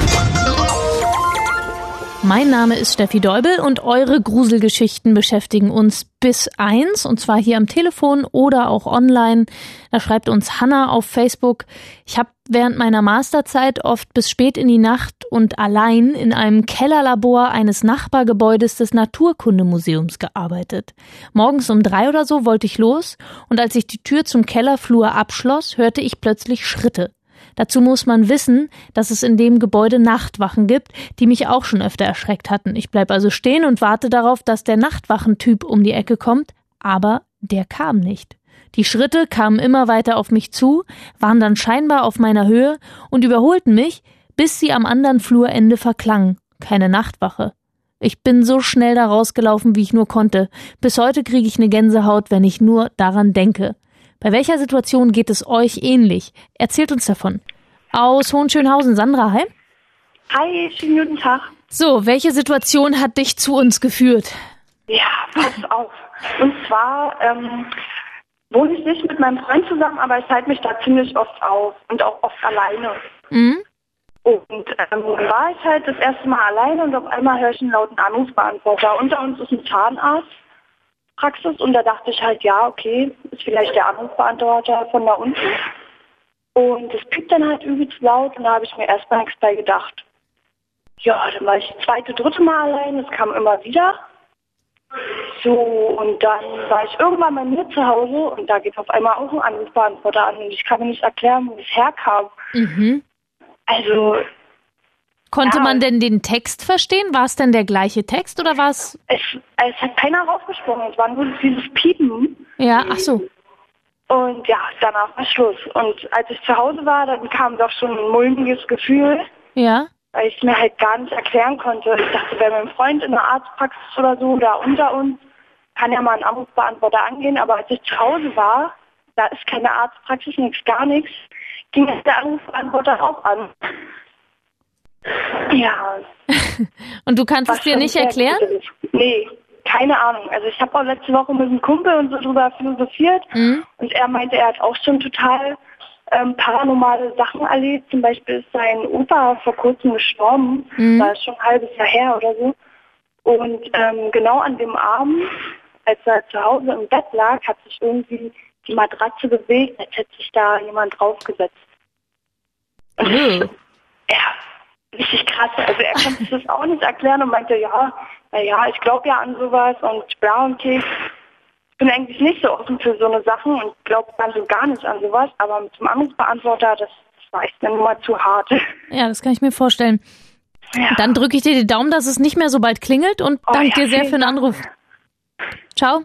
[SPEAKER 3] Mein Name ist Steffi Deubel und eure Gruselgeschichten beschäftigen uns bis eins, und zwar hier am Telefon oder auch online. Da schreibt uns Hanna auf Facebook: Ich habe während meiner Masterzeit oft bis spät in die Nacht und allein in einem Kellerlabor eines Nachbargebäudes des Naturkundemuseums gearbeitet. Morgens um drei oder so wollte ich los, und als ich die Tür zum Kellerflur abschloss, hörte ich plötzlich Schritte. Dazu muss man wissen, dass es in dem Gebäude Nachtwachen gibt, die mich auch schon öfter erschreckt hatten. Ich bleib also stehen und warte darauf, dass der Nachtwachentyp um die Ecke kommt, aber der kam nicht. Die Schritte kamen immer weiter auf mich zu, waren dann scheinbar auf meiner Höhe und überholten mich, bis sie am anderen Flurende verklangen. Keine Nachtwache. Ich bin so schnell da rausgelaufen, wie ich nur konnte. Bis heute kriege ich eine Gänsehaut, wenn ich nur daran denke. Bei welcher Situation geht es euch ähnlich? Erzählt uns davon. Aus Hohenschönhausen, Sandra, hi.
[SPEAKER 4] Hi, schönen guten Tag.
[SPEAKER 3] So, welche Situation hat dich zu uns geführt?
[SPEAKER 4] Ja, pass auf. Und zwar ähm, wohne ich nicht mit meinem Freund zusammen, aber ich halte mich da ziemlich oft auf und auch oft alleine.
[SPEAKER 3] Mhm.
[SPEAKER 4] Und ähm, dann war ich halt das erste Mal alleine und auf einmal höre ich einen lauten Anrufbeantworter. Unter uns ist ein Zahnarzt. Praxis, und da dachte ich halt, ja, okay, ist vielleicht der Anrufbeantworter von da unten. Und das piept dann halt übelst laut, und da habe ich mir erstmal nichts bei gedacht. Ja, dann war ich das zweite, dritte Mal allein, es kam immer wieder. So, und dann war ich irgendwann bei mir zu Hause, und da geht auf einmal auch ein Anrufbeantworter an, und ich kann mir nicht erklären, wo das herkam.
[SPEAKER 3] Mhm.
[SPEAKER 4] Also...
[SPEAKER 3] Konnte
[SPEAKER 4] ja,
[SPEAKER 3] man denn den Text verstehen? War es denn der gleiche Text oder war es...
[SPEAKER 4] Es, es hat keiner rausgesprochen, es war nur dieses Piepen.
[SPEAKER 3] Ja, ach so.
[SPEAKER 4] Und ja, danach war Schluss. Und als ich zu Hause war, dann kam doch schon ein mulmiges Gefühl,
[SPEAKER 3] Ja.
[SPEAKER 4] weil ich es mir halt gar nicht erklären konnte. Ich dachte, bei meinem Freund in der Arztpraxis oder so, da unter uns, kann ja mal ein Anrufbeantworter angehen. Aber als ich zu Hause war, da ist keine Arztpraxis, nichts, gar nichts, ging der Anrufbeantworter auch an. Ja.
[SPEAKER 3] Und du kannst es
[SPEAKER 4] Was
[SPEAKER 3] dir
[SPEAKER 4] schon
[SPEAKER 3] nicht
[SPEAKER 4] sehr
[SPEAKER 3] erklären?
[SPEAKER 4] gut ist. Nee, keine Ahnung. Also ich habe auch letzte Woche mit einem Kumpel und so drüber philosophiert,
[SPEAKER 3] Mhm.
[SPEAKER 4] und er meinte, er hat auch schon total ähm, paranormale Sachen erlebt. Zum Beispiel ist sein Opa vor kurzem gestorben,
[SPEAKER 3] Mhm.
[SPEAKER 4] das ist schon ein halbes Jahr her oder so. Und ähm, genau an dem Abend, als er zu Hause im Bett lag, hat sich irgendwie die Matratze bewegt, als hätte sich da jemand draufgesetzt. Und
[SPEAKER 3] Mhm.
[SPEAKER 4] ja, richtig krass. Also er konnte sich das auch nicht erklären und meinte, ja, naja, ich glaube ja an sowas und bla und Keks. Ich bin eigentlich nicht so offen für so eine Sachen und glaube ganz und gar nicht an sowas, aber mit dem Anrufbeantworter, das, das war echt eine Nummer zu hart.
[SPEAKER 3] Ja, das kann ich mir vorstellen.
[SPEAKER 4] Ja.
[SPEAKER 3] Dann drücke ich dir die Daumen, dass es nicht mehr so bald klingelt, und
[SPEAKER 4] Oh,
[SPEAKER 3] danke
[SPEAKER 4] ja,
[SPEAKER 3] dir sehr
[SPEAKER 4] vielen
[SPEAKER 3] für den
[SPEAKER 4] Dank.
[SPEAKER 3] Anruf. Ciao.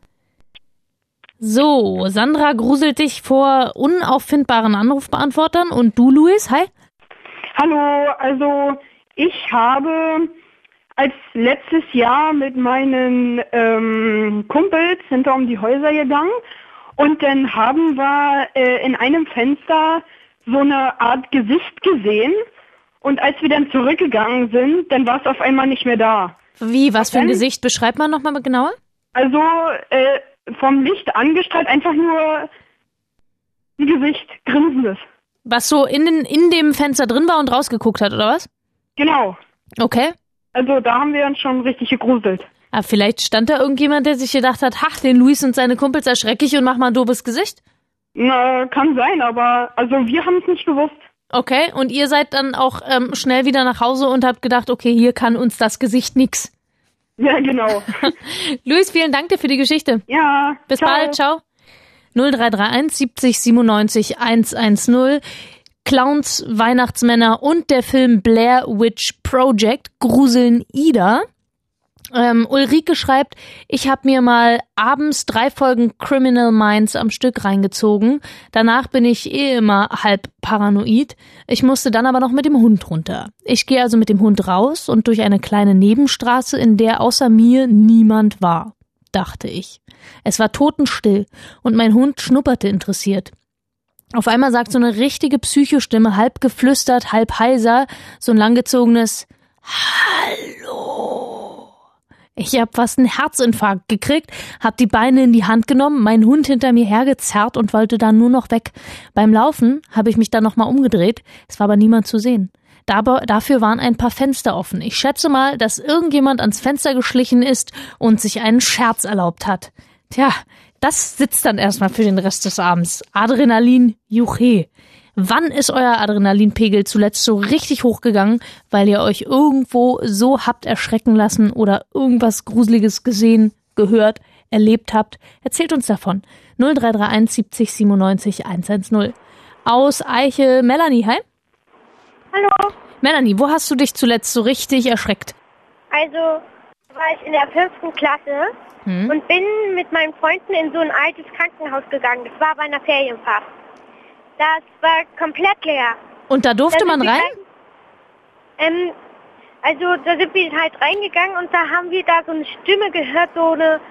[SPEAKER 3] So, Sandra gruselt dich vor unauffindbaren Anrufbeantwortern, und du, Luis, hi.
[SPEAKER 8] Hallo, also ich habe als letztes Jahr mit meinen ähm, Kumpels hinter um die Häuser gegangen, und dann haben wir äh, in einem Fenster so eine Art Gesicht gesehen, und als wir dann zurückgegangen sind, dann war es auf einmal nicht mehr da.
[SPEAKER 3] Wie, was für ein
[SPEAKER 8] dann-
[SPEAKER 3] Gesicht? Beschreib mal nochmal genauer.
[SPEAKER 8] Also äh, vom Licht angestrahlt, einfach nur ein Gesicht, grinsendes.
[SPEAKER 3] Was so in, den, in dem Fenster drin war und rausgeguckt hat, oder was?
[SPEAKER 8] Genau.
[SPEAKER 3] Okay.
[SPEAKER 8] Also da haben wir uns schon richtig gegruselt.
[SPEAKER 3] Aber vielleicht stand da irgendjemand, der sich gedacht hat, ach, den Luis und seine Kumpels erschrecke ich und mach mal ein doofes Gesicht?
[SPEAKER 8] Na, kann sein, aber also wir haben es nicht gewusst.
[SPEAKER 3] Okay, und ihr seid dann auch ähm, schnell wieder nach Hause und habt gedacht, okay, hier kann uns das Gesicht nix.
[SPEAKER 8] Ja, genau.
[SPEAKER 3] Luis, vielen Dank dir für die Geschichte.
[SPEAKER 8] Ja,
[SPEAKER 3] Bis
[SPEAKER 8] ciao.
[SPEAKER 3] bald, ciao. null drei drei eins siebzig siebenundneunzig hundertzehn. Clowns, Weihnachtsmänner und der Film Blair Witch Project gruseln Ida. Ähm, Ulrike schreibt, ich habe mir mal abends drei Folgen Criminal Minds am Stück reingezogen. Danach bin ich eh immer halb paranoid. Ich musste dann aber noch mit dem Hund runter. Ich gehe also mit dem Hund raus und durch eine kleine Nebenstraße, in der außer mir niemand war, dachte ich. Es war totenstill und mein Hund schnupperte interessiert. Auf einmal sagt so eine richtige Psychostimme, halb geflüstert, halb heiser, so ein langgezogenes Hallo. Ich hab fast einen Herzinfarkt gekriegt, hab die Beine in die Hand genommen, meinen Hund hinter mir hergezerrt und wollte dann nur noch weg. Beim Laufen habe ich mich dann nochmal umgedreht, es war aber niemand zu sehen. Dabei, dafür waren ein paar Fenster offen. Ich schätze mal, dass irgendjemand ans Fenster geschlichen ist und sich einen Scherz erlaubt hat. Tja, das sitzt dann erstmal für den Rest des Abends. Adrenalin, juche. Wann ist euer Adrenalinpegel zuletzt so richtig hochgegangen, weil ihr euch irgendwo so habt erschrecken lassen oder irgendwas Gruseliges gesehen, gehört, erlebt habt? Erzählt uns davon. null drei drei eins siebzig siebenundneunzig hundertzehn. Aus Eiche, Melanie, hi.
[SPEAKER 6] Hallo.
[SPEAKER 3] Melanie, wo hast du dich zuletzt so richtig erschreckt?
[SPEAKER 6] Also war ich in der fünften Klasse hm. und bin mit meinen Freunden in so ein altes Krankenhaus gegangen. Das war bei einer Ferienfahrt. Das war komplett leer.
[SPEAKER 3] Und da durfte da man rein?
[SPEAKER 6] Rein, ähm, also da sind wir halt reingegangen und da haben wir da so eine Stimme gehört, so eine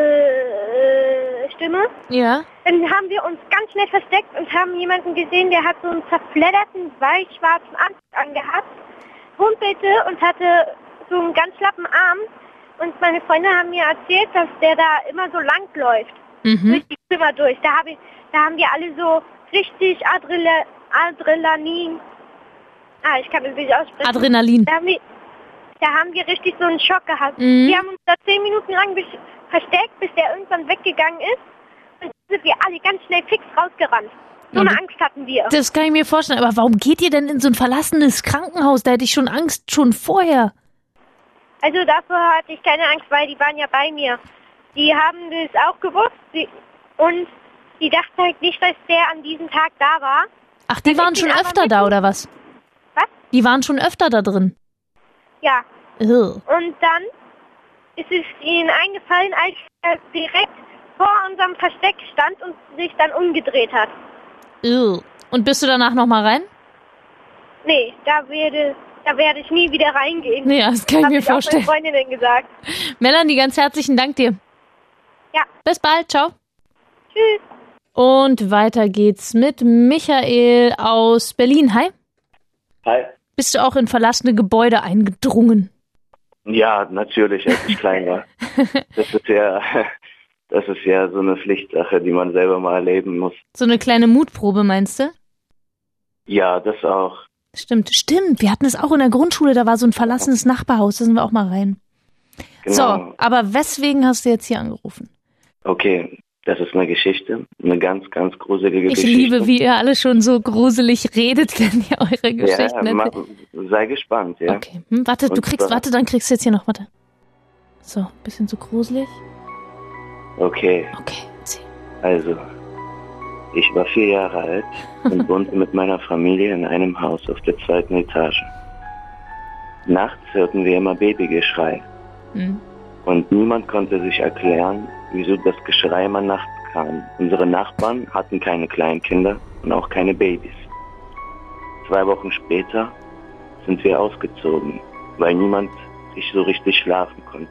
[SPEAKER 6] äh, Stimme.
[SPEAKER 3] Ja.
[SPEAKER 6] Dann haben wir uns ganz schnell versteckt und haben jemanden gesehen, der hat so einen zerfledderten, weiß-schwarzen Anzug angehabt, humpelte und hatte so einen ganz schlappen Arm. Und meine Freunde haben mir erzählt, dass der da immer so lang läuft. Mhm. Durch die Zimmer durch. Da, hab ich, da haben wir alle so richtig Adrela, Adrenalin. Ah, ich kann das nicht aussprechen.
[SPEAKER 3] Adrenalin.
[SPEAKER 6] Da haben wir, da haben wir richtig so einen Schock gehabt.
[SPEAKER 3] Mhm.
[SPEAKER 6] Wir haben uns da zehn Minuten lang versteckt, bis der irgendwann weggegangen ist. Und sind wir alle ganz schnell fix rausgerannt. So eine Angst hatten wir.
[SPEAKER 3] Das kann ich mir vorstellen. Aber warum geht ihr denn in so ein verlassenes Krankenhaus? Da hätte ich schon Angst, schon vorher.
[SPEAKER 6] Also davor hatte ich keine Angst, weil die waren ja bei mir. Die haben das auch gewusst. Die, und die dachten halt nicht, dass der an diesem Tag da war.
[SPEAKER 3] Ach, die waren schon öfter da, oder was?
[SPEAKER 6] Was?
[SPEAKER 3] Die waren schon öfter da drin?
[SPEAKER 6] Ja.
[SPEAKER 3] Ugh.
[SPEAKER 6] Und dann ist es ihnen eingefallen, als er direkt vor unserem Versteck stand und sich dann umgedreht hat.
[SPEAKER 3] Ugh. Und bist du danach nochmal rein?
[SPEAKER 6] Nee, da werde, da werde ich nie wieder reingehen.
[SPEAKER 3] Ja, das kann ich mir
[SPEAKER 6] vorstellen.
[SPEAKER 3] vorstellen.
[SPEAKER 6] Das habe ich auch meinen Freundinnen gesagt.
[SPEAKER 3] Melanie, ganz herzlichen Dank dir.
[SPEAKER 6] Ja.
[SPEAKER 3] Bis bald, ciao.
[SPEAKER 6] Tschüss.
[SPEAKER 3] Und weiter geht's mit Michael aus Berlin. Hi.
[SPEAKER 9] Hi.
[SPEAKER 3] Bist du auch in verlassene Gebäude eingedrungen?
[SPEAKER 9] Ja, natürlich, als ich klein war. Das ist ja, das ist ja so eine Pflichtsache, die man selber mal erleben muss.
[SPEAKER 3] So eine kleine Mutprobe, meinst du?
[SPEAKER 9] Ja, das auch.
[SPEAKER 3] Stimmt, stimmt. Wir hatten es auch in der Grundschule, da war so ein verlassenes Nachbarhaus, da sind wir auch mal rein. Genau. So, aber weswegen hast du jetzt hier angerufen?
[SPEAKER 9] Okay. Das ist eine Geschichte, eine ganz, ganz gruselige
[SPEAKER 3] ich
[SPEAKER 9] Geschichte.
[SPEAKER 3] Ich liebe, wie ihr alle schon so gruselig redet, wenn ihr eure Geschichten
[SPEAKER 9] ja, ma, sei gespannt, ja.
[SPEAKER 3] Okay, hm, warte, du kriegst, warte, dann kriegst du jetzt hier noch, warte. So, bisschen so gruselig.
[SPEAKER 9] Okay.
[SPEAKER 3] Okay, erzähl.
[SPEAKER 9] Also, ich war vier Jahre alt und wohnte mit meiner Familie in einem Haus auf der zweiten Etage. Nachts hörten wir immer Babygeschrei. Hm. Und niemand konnte sich erklären, wieso das Geschrei immer nachts kam. Unsere Nachbarn hatten keine Kleinkinder und auch keine Babys. Zwei Wochen später sind wir ausgezogen, weil niemand sich so richtig schlafen konnte.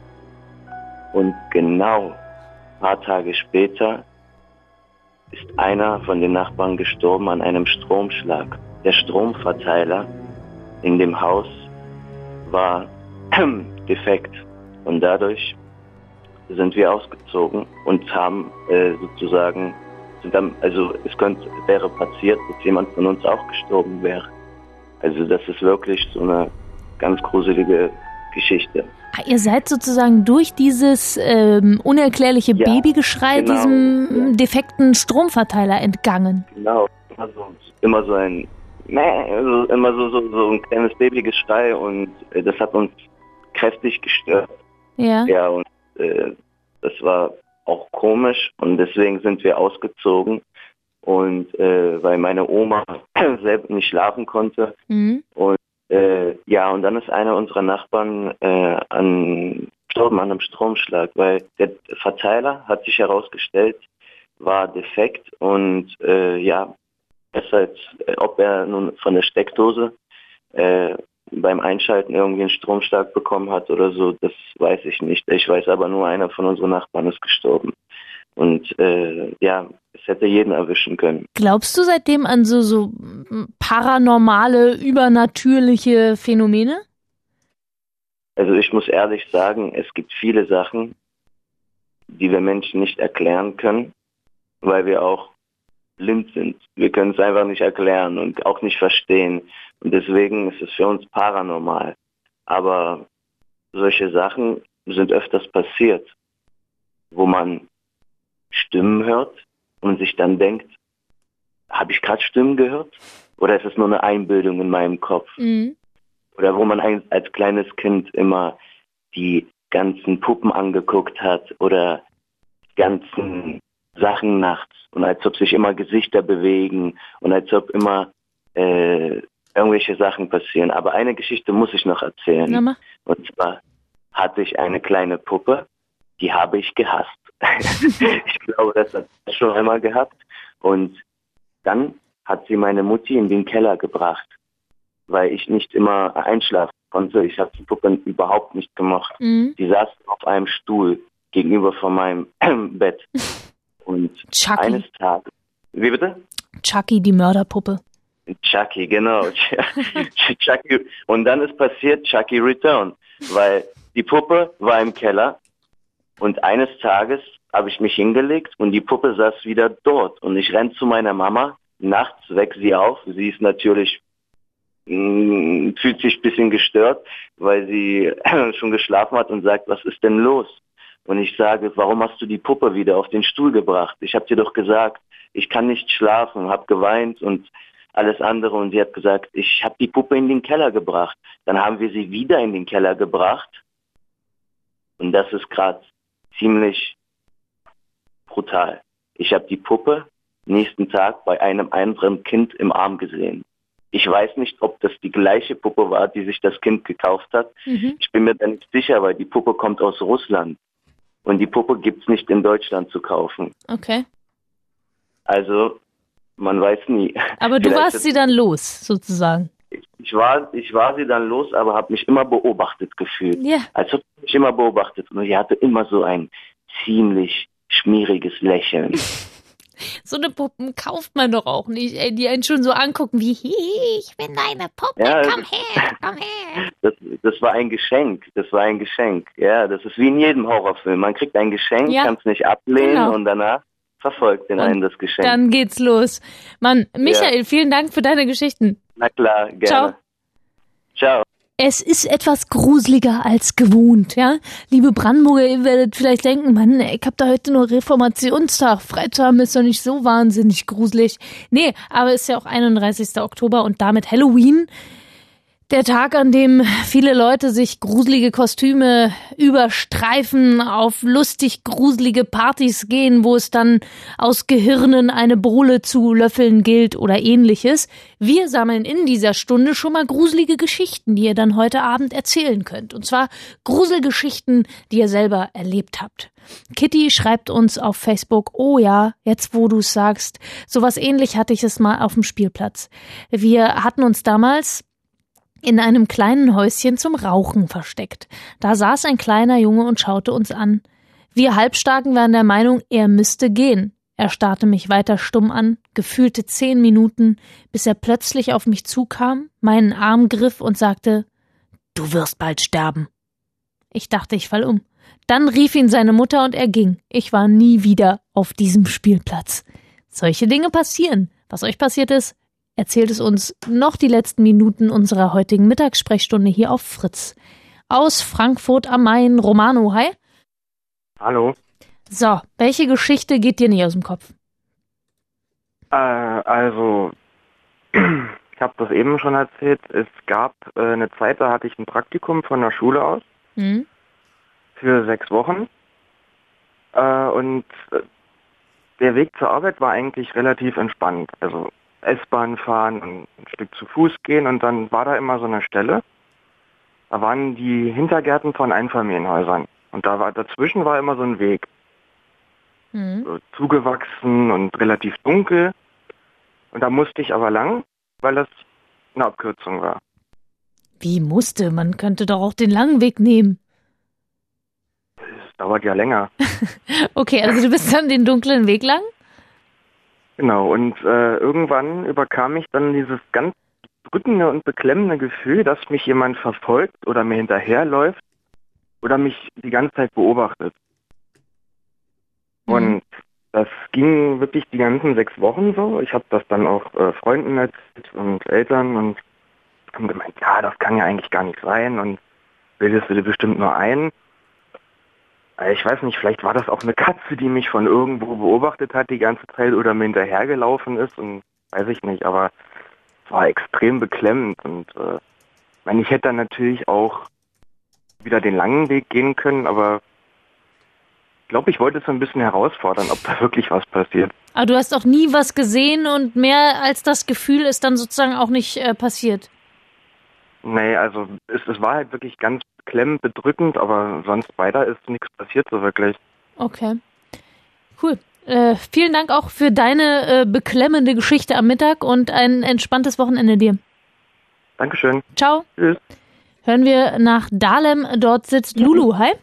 [SPEAKER 9] Und genau ein paar Tage später ist einer von den Nachbarn gestorben an einem Stromschlag. Der Stromverteiler in dem Haus war defekt. Und dadurch sind wir ausgezogen und haben äh, sozusagen, sind dann, also es könnte, wäre passiert, dass jemand von uns auch gestorben wäre. Also das ist wirklich so eine ganz gruselige Geschichte.
[SPEAKER 3] Ah, ihr seid sozusagen durch dieses ähm, unerklärliche
[SPEAKER 9] ja,
[SPEAKER 3] Babygeschrei
[SPEAKER 9] genau,
[SPEAKER 3] diesem
[SPEAKER 9] ja.
[SPEAKER 3] defekten Stromverteiler entgangen.
[SPEAKER 9] Genau, immer so, immer so ein, also immer so, so, so ein kleines Babygeschrei und äh, das hat uns kräftig gestört.
[SPEAKER 3] Ja.
[SPEAKER 9] Ja, und äh, das war auch komisch und deswegen sind wir ausgezogen und äh, weil meine Oma selbst nicht schlafen konnte
[SPEAKER 3] Mhm.
[SPEAKER 9] und äh, ja, und dann ist einer unserer Nachbarn äh, an gestorben an einem Stromschlag, weil der Verteiler, hat sich herausgestellt, war defekt und äh, ja, besser als äh, ob er nun von der Steckdose äh, beim Einschalten irgendwie einen Stromschlag bekommen hat oder so, das weiß ich nicht. Ich weiß aber nur, einer von unseren Nachbarn ist gestorben. Und äh, ja, es hätte jeden erwischen können.
[SPEAKER 3] Glaubst du seitdem an so, so paranormale, übernatürliche Phänomene?
[SPEAKER 9] Also ich muss ehrlich sagen, es gibt viele Sachen, die wir Menschen nicht erklären können, weil wir auch blind sind. Wir können es einfach nicht erklären und auch nicht verstehen. Und deswegen ist es für uns paranormal. Aber solche Sachen sind öfters passiert, wo man Stimmen hört und sich dann denkt, habe ich gerade Stimmen gehört? Oder ist es nur eine Einbildung in meinem Kopf?
[SPEAKER 3] Mhm.
[SPEAKER 9] Oder wo man ein, als kleines Kind immer die ganzen Puppen angeguckt hat oder die ganzen Sachen nachts und als ob sich immer Gesichter bewegen und als ob immer äh, irgendwelche Sachen passieren. Aber eine Geschichte muss ich noch erzählen.
[SPEAKER 3] Na, mach.
[SPEAKER 9] Und zwar hatte ich eine kleine Puppe, die habe ich gehasst. Ich glaube, das hat sie schon einmal gehabt. Und dann hat sie meine Mutti in den Keller gebracht, weil ich nicht immer einschlafen konnte. Ich habe die Puppe überhaupt nicht gemocht.
[SPEAKER 3] Mhm.
[SPEAKER 9] Die saß auf einem Stuhl gegenüber von meinem Bett. Und
[SPEAKER 3] Chucky.
[SPEAKER 9] eines Tages... Wie bitte?
[SPEAKER 3] Chucky, die Mörderpuppe.
[SPEAKER 9] Chucky, genau. Chucky. Und dann ist passiert Chucky Return, weil die Puppe war im Keller und eines Tages habe ich mich hingelegt und die Puppe saß wieder dort und ich renn zu meiner Mama, nachts weck sie auf, sie ist natürlich, mh, fühlt sich ein bisschen gestört, weil sie schon geschlafen hat und sagt, was ist denn los? Und ich sage, warum hast du die Puppe wieder auf den Stuhl gebracht? Ich habe dir doch gesagt, ich kann nicht schlafen, habe geweint und alles andere und sie hat gesagt, ich habe die Puppe in den Keller gebracht. Dann haben wir sie wieder in den Keller gebracht und das ist gerade ziemlich brutal. Ich habe die Puppe nächsten Tag bei einem anderen Kind im Arm gesehen. Ich weiß nicht, ob das die gleiche Puppe war, die sich das Kind gekauft hat.
[SPEAKER 3] Mhm.
[SPEAKER 9] Ich bin mir da nicht sicher, weil die Puppe kommt aus Russland und die Puppe gibt es nicht in Deutschland zu kaufen.
[SPEAKER 3] Okay.
[SPEAKER 9] Also man weiß nie.
[SPEAKER 3] Aber du
[SPEAKER 9] Vielleicht
[SPEAKER 3] warst sie dann los, sozusagen.
[SPEAKER 9] Ich war, ich war sie dann los, aber habe mich immer beobachtet gefühlt.
[SPEAKER 3] Ja.
[SPEAKER 9] Als ob sie mich immer beobachtet. Und sie hatte immer so ein ziemlich schmieriges Lächeln.
[SPEAKER 3] So eine Puppen kauft man doch auch nicht, ey, die einen schon so angucken wie, hihi, ich bin deine Puppe,
[SPEAKER 9] Ja,
[SPEAKER 3] komm
[SPEAKER 9] das-
[SPEAKER 3] her, komm her.
[SPEAKER 9] Das, das war ein Geschenk. Das war ein Geschenk. Ja, das ist wie in jedem Horrorfilm. Man kriegt ein Geschenk,
[SPEAKER 3] Ja.
[SPEAKER 9] kann es nicht ablehnen
[SPEAKER 3] Genau.
[SPEAKER 9] und danach verfolgt den
[SPEAKER 3] Und
[SPEAKER 9] einen das Geschenk.
[SPEAKER 3] Dann geht's los. Mann, Michael, vielen Dank für deine Geschichten.
[SPEAKER 9] Na klar, gerne.
[SPEAKER 3] Ciao.
[SPEAKER 9] Ciao.
[SPEAKER 3] Es ist etwas gruseliger als gewohnt, ja. Liebe Brandenburger, ihr werdet vielleicht denken, Mann, ich hab da heute nur Reformationstag. Frei zu haben ist doch nicht so wahnsinnig gruselig. Nee, aber es ist ja auch einunddreißigster Oktober und damit Halloween. Der Tag, an dem viele Leute sich gruselige Kostüme überstreifen, auf lustig gruselige Partys gehen, wo es dann aus Gehirnen eine Bohle zu löffeln gilt oder ähnliches. Wir sammeln in dieser Stunde schon mal gruselige Geschichten, die ihr dann heute Abend erzählen könnt. Und zwar Gruselgeschichten, die ihr selber erlebt habt. Kitty schreibt uns auf Facebook, oh ja, jetzt wo du es sagst, sowas ähnlich hatte ich es mal auf dem Spielplatz. Wir hatten uns damals in einem kleinen Häuschen zum Rauchen versteckt. Da saß ein kleiner Junge und schaute uns an. Wir Halbstarken waren der Meinung, er müsste gehen. Er starrte mich weiter stumm an, gefühlte zehn Minuten, bis er plötzlich auf mich zukam, meinen Arm griff und sagte, du wirst bald sterben. Ich dachte, ich fall um. Dann rief ihn seine Mutter und er ging. Ich war nie wieder auf diesem Spielplatz. Solche Dinge passieren. Was euch passiert ist, erzählt es uns noch die letzten Minuten unserer heutigen Mittagssprechstunde hier auf Fritz. Aus Frankfurt am Main, Romano, hi.
[SPEAKER 10] Hallo.
[SPEAKER 3] So, welche Geschichte geht dir nicht aus dem Kopf?
[SPEAKER 10] Äh, also, ich habe das eben schon erzählt. Es gab äh, eine Zeit, da hatte ich ein Praktikum von der Schule aus
[SPEAKER 3] Mhm.
[SPEAKER 10] für sechs Wochen. Äh, und äh, der Weg zur Arbeit war eigentlich relativ entspannt. Also S-Bahn fahren und ein Stück zu Fuß gehen und dann war da immer so eine Stelle. Da waren die Hintergärten von Einfamilienhäusern. Und da war dazwischen war immer so ein Weg.
[SPEAKER 3] Mhm.
[SPEAKER 10] So zugewachsen und relativ dunkel. Und da musste ich aber lang, weil das eine Abkürzung war.
[SPEAKER 3] Wie musste? Man könnte doch auch den langen Weg nehmen.
[SPEAKER 10] Das dauert ja länger.
[SPEAKER 3] Okay, also du bist dann den dunklen Weg lang?
[SPEAKER 10] Genau, und äh, irgendwann überkam ich dann dieses ganz drückende und beklemmende Gefühl, dass mich jemand verfolgt oder mir hinterherläuft oder mich die ganze Zeit beobachtet.
[SPEAKER 3] Mhm.
[SPEAKER 10] Und das ging wirklich die ganzen sechs Wochen so. Ich habe das dann auch äh, Freunden erzählt und Eltern und haben gemeint, ja, das kann ja eigentlich gar nicht sein und bildest du bestimmt nur ein. Äh, Ich weiß nicht, vielleicht war das auch eine Katze, die mich von irgendwo beobachtet hat die ganze Zeit oder mir hinterhergelaufen ist und weiß ich nicht, aber es war extrem beklemmend und äh, ich meine, ich hätte dann natürlich auch wieder den langen Weg gehen können, aber ich glaube, ich wollte es so ein bisschen herausfordern, ob da wirklich was passiert.
[SPEAKER 3] Aber du hast auch nie was gesehen und mehr als das Gefühl ist dann sozusagen auch nicht äh, passiert.
[SPEAKER 10] Nee, also es, es war halt wirklich ganz beklemmend, bedrückend, aber sonst weiter ist nichts passiert so wirklich.
[SPEAKER 3] Okay, cool. Äh, vielen Dank auch für deine äh, beklemmende Geschichte am Mittag und ein entspanntes Wochenende dir.
[SPEAKER 10] Dankeschön.
[SPEAKER 3] Ciao.
[SPEAKER 10] Tschüss.
[SPEAKER 3] Hören wir nach Dahlem, dort sitzt Lulu. Hi.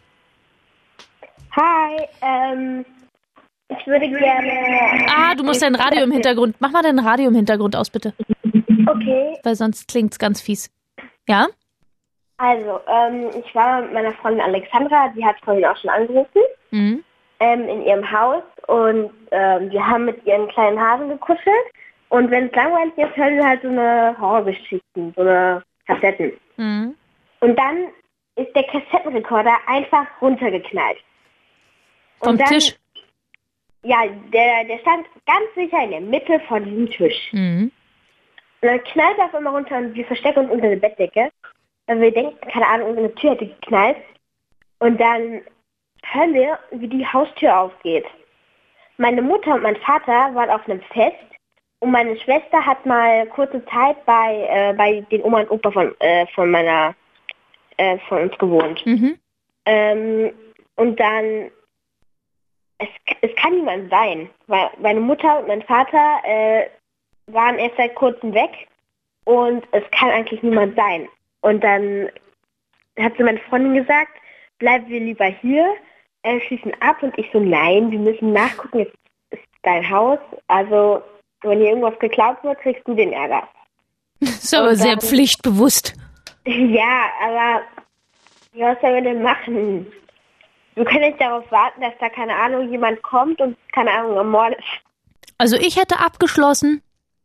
[SPEAKER 6] Hi, ähm, ich würde gerne...
[SPEAKER 3] Ah, du musst dein Radio im Hintergrund, mach mal dein Radio im Hintergrund aus, bitte.
[SPEAKER 6] Okay.
[SPEAKER 3] Weil sonst klingt's ganz fies. Ja?
[SPEAKER 6] Also, ähm, ich war mit meiner Freundin Alexandra, die hat vorhin auch schon angerufen,
[SPEAKER 3] Mhm.
[SPEAKER 6] ähm, in ihrem Haus und ähm, wir haben mit ihren kleinen Hasen gekuschelt und wenn es langweilig ist, hören wir halt so eine Horrorgeschichten, so eine Kassetten.
[SPEAKER 3] Mhm.
[SPEAKER 6] Und dann ist der Kassettenrekorder einfach runtergeknallt.
[SPEAKER 3] Vom
[SPEAKER 6] Und dann,
[SPEAKER 3] Tisch?
[SPEAKER 6] Ja, der, der stand ganz sicher in der Mitte von diesem Tisch.
[SPEAKER 3] Mhm.
[SPEAKER 6] Und dann knallt er auf einmal runter und wir verstecken uns unter der Bettdecke. Weil wir denken, keine Ahnung, irgendeine Tür hätte geknallt. Und dann hören wir, wie die Haustür aufgeht. Meine Mutter und mein Vater waren auf einem Fest. Und meine Schwester hat mal kurze Zeit bei, äh, bei den Oma und Opa von, äh, von meiner, äh, von uns gewohnt.
[SPEAKER 3] Mhm.
[SPEAKER 6] Ähm, und dann, es, es kann niemand sein, weil meine Mutter und mein Vater äh, waren erst seit kurzem weg und es kann eigentlich niemand sein. Und dann hat sie meine Freundin gesagt, bleiben wir lieber hier, äh, schließen ab und ich so, nein, wir müssen nachgucken, jetzt ist dein Haus, also wenn hier irgendwas geklaut wird, kriegst du den Ärger.
[SPEAKER 3] Das ist aber
[SPEAKER 6] Und
[SPEAKER 3] sehr
[SPEAKER 6] dann-
[SPEAKER 3] pflichtbewusst.
[SPEAKER 6] Ja, aber was sollen wir denn machen? Wir können nicht darauf warten, dass da, keine Ahnung, jemand kommt und, keine Ahnung, ermordet.
[SPEAKER 3] Also ich hätte abgeschlossen.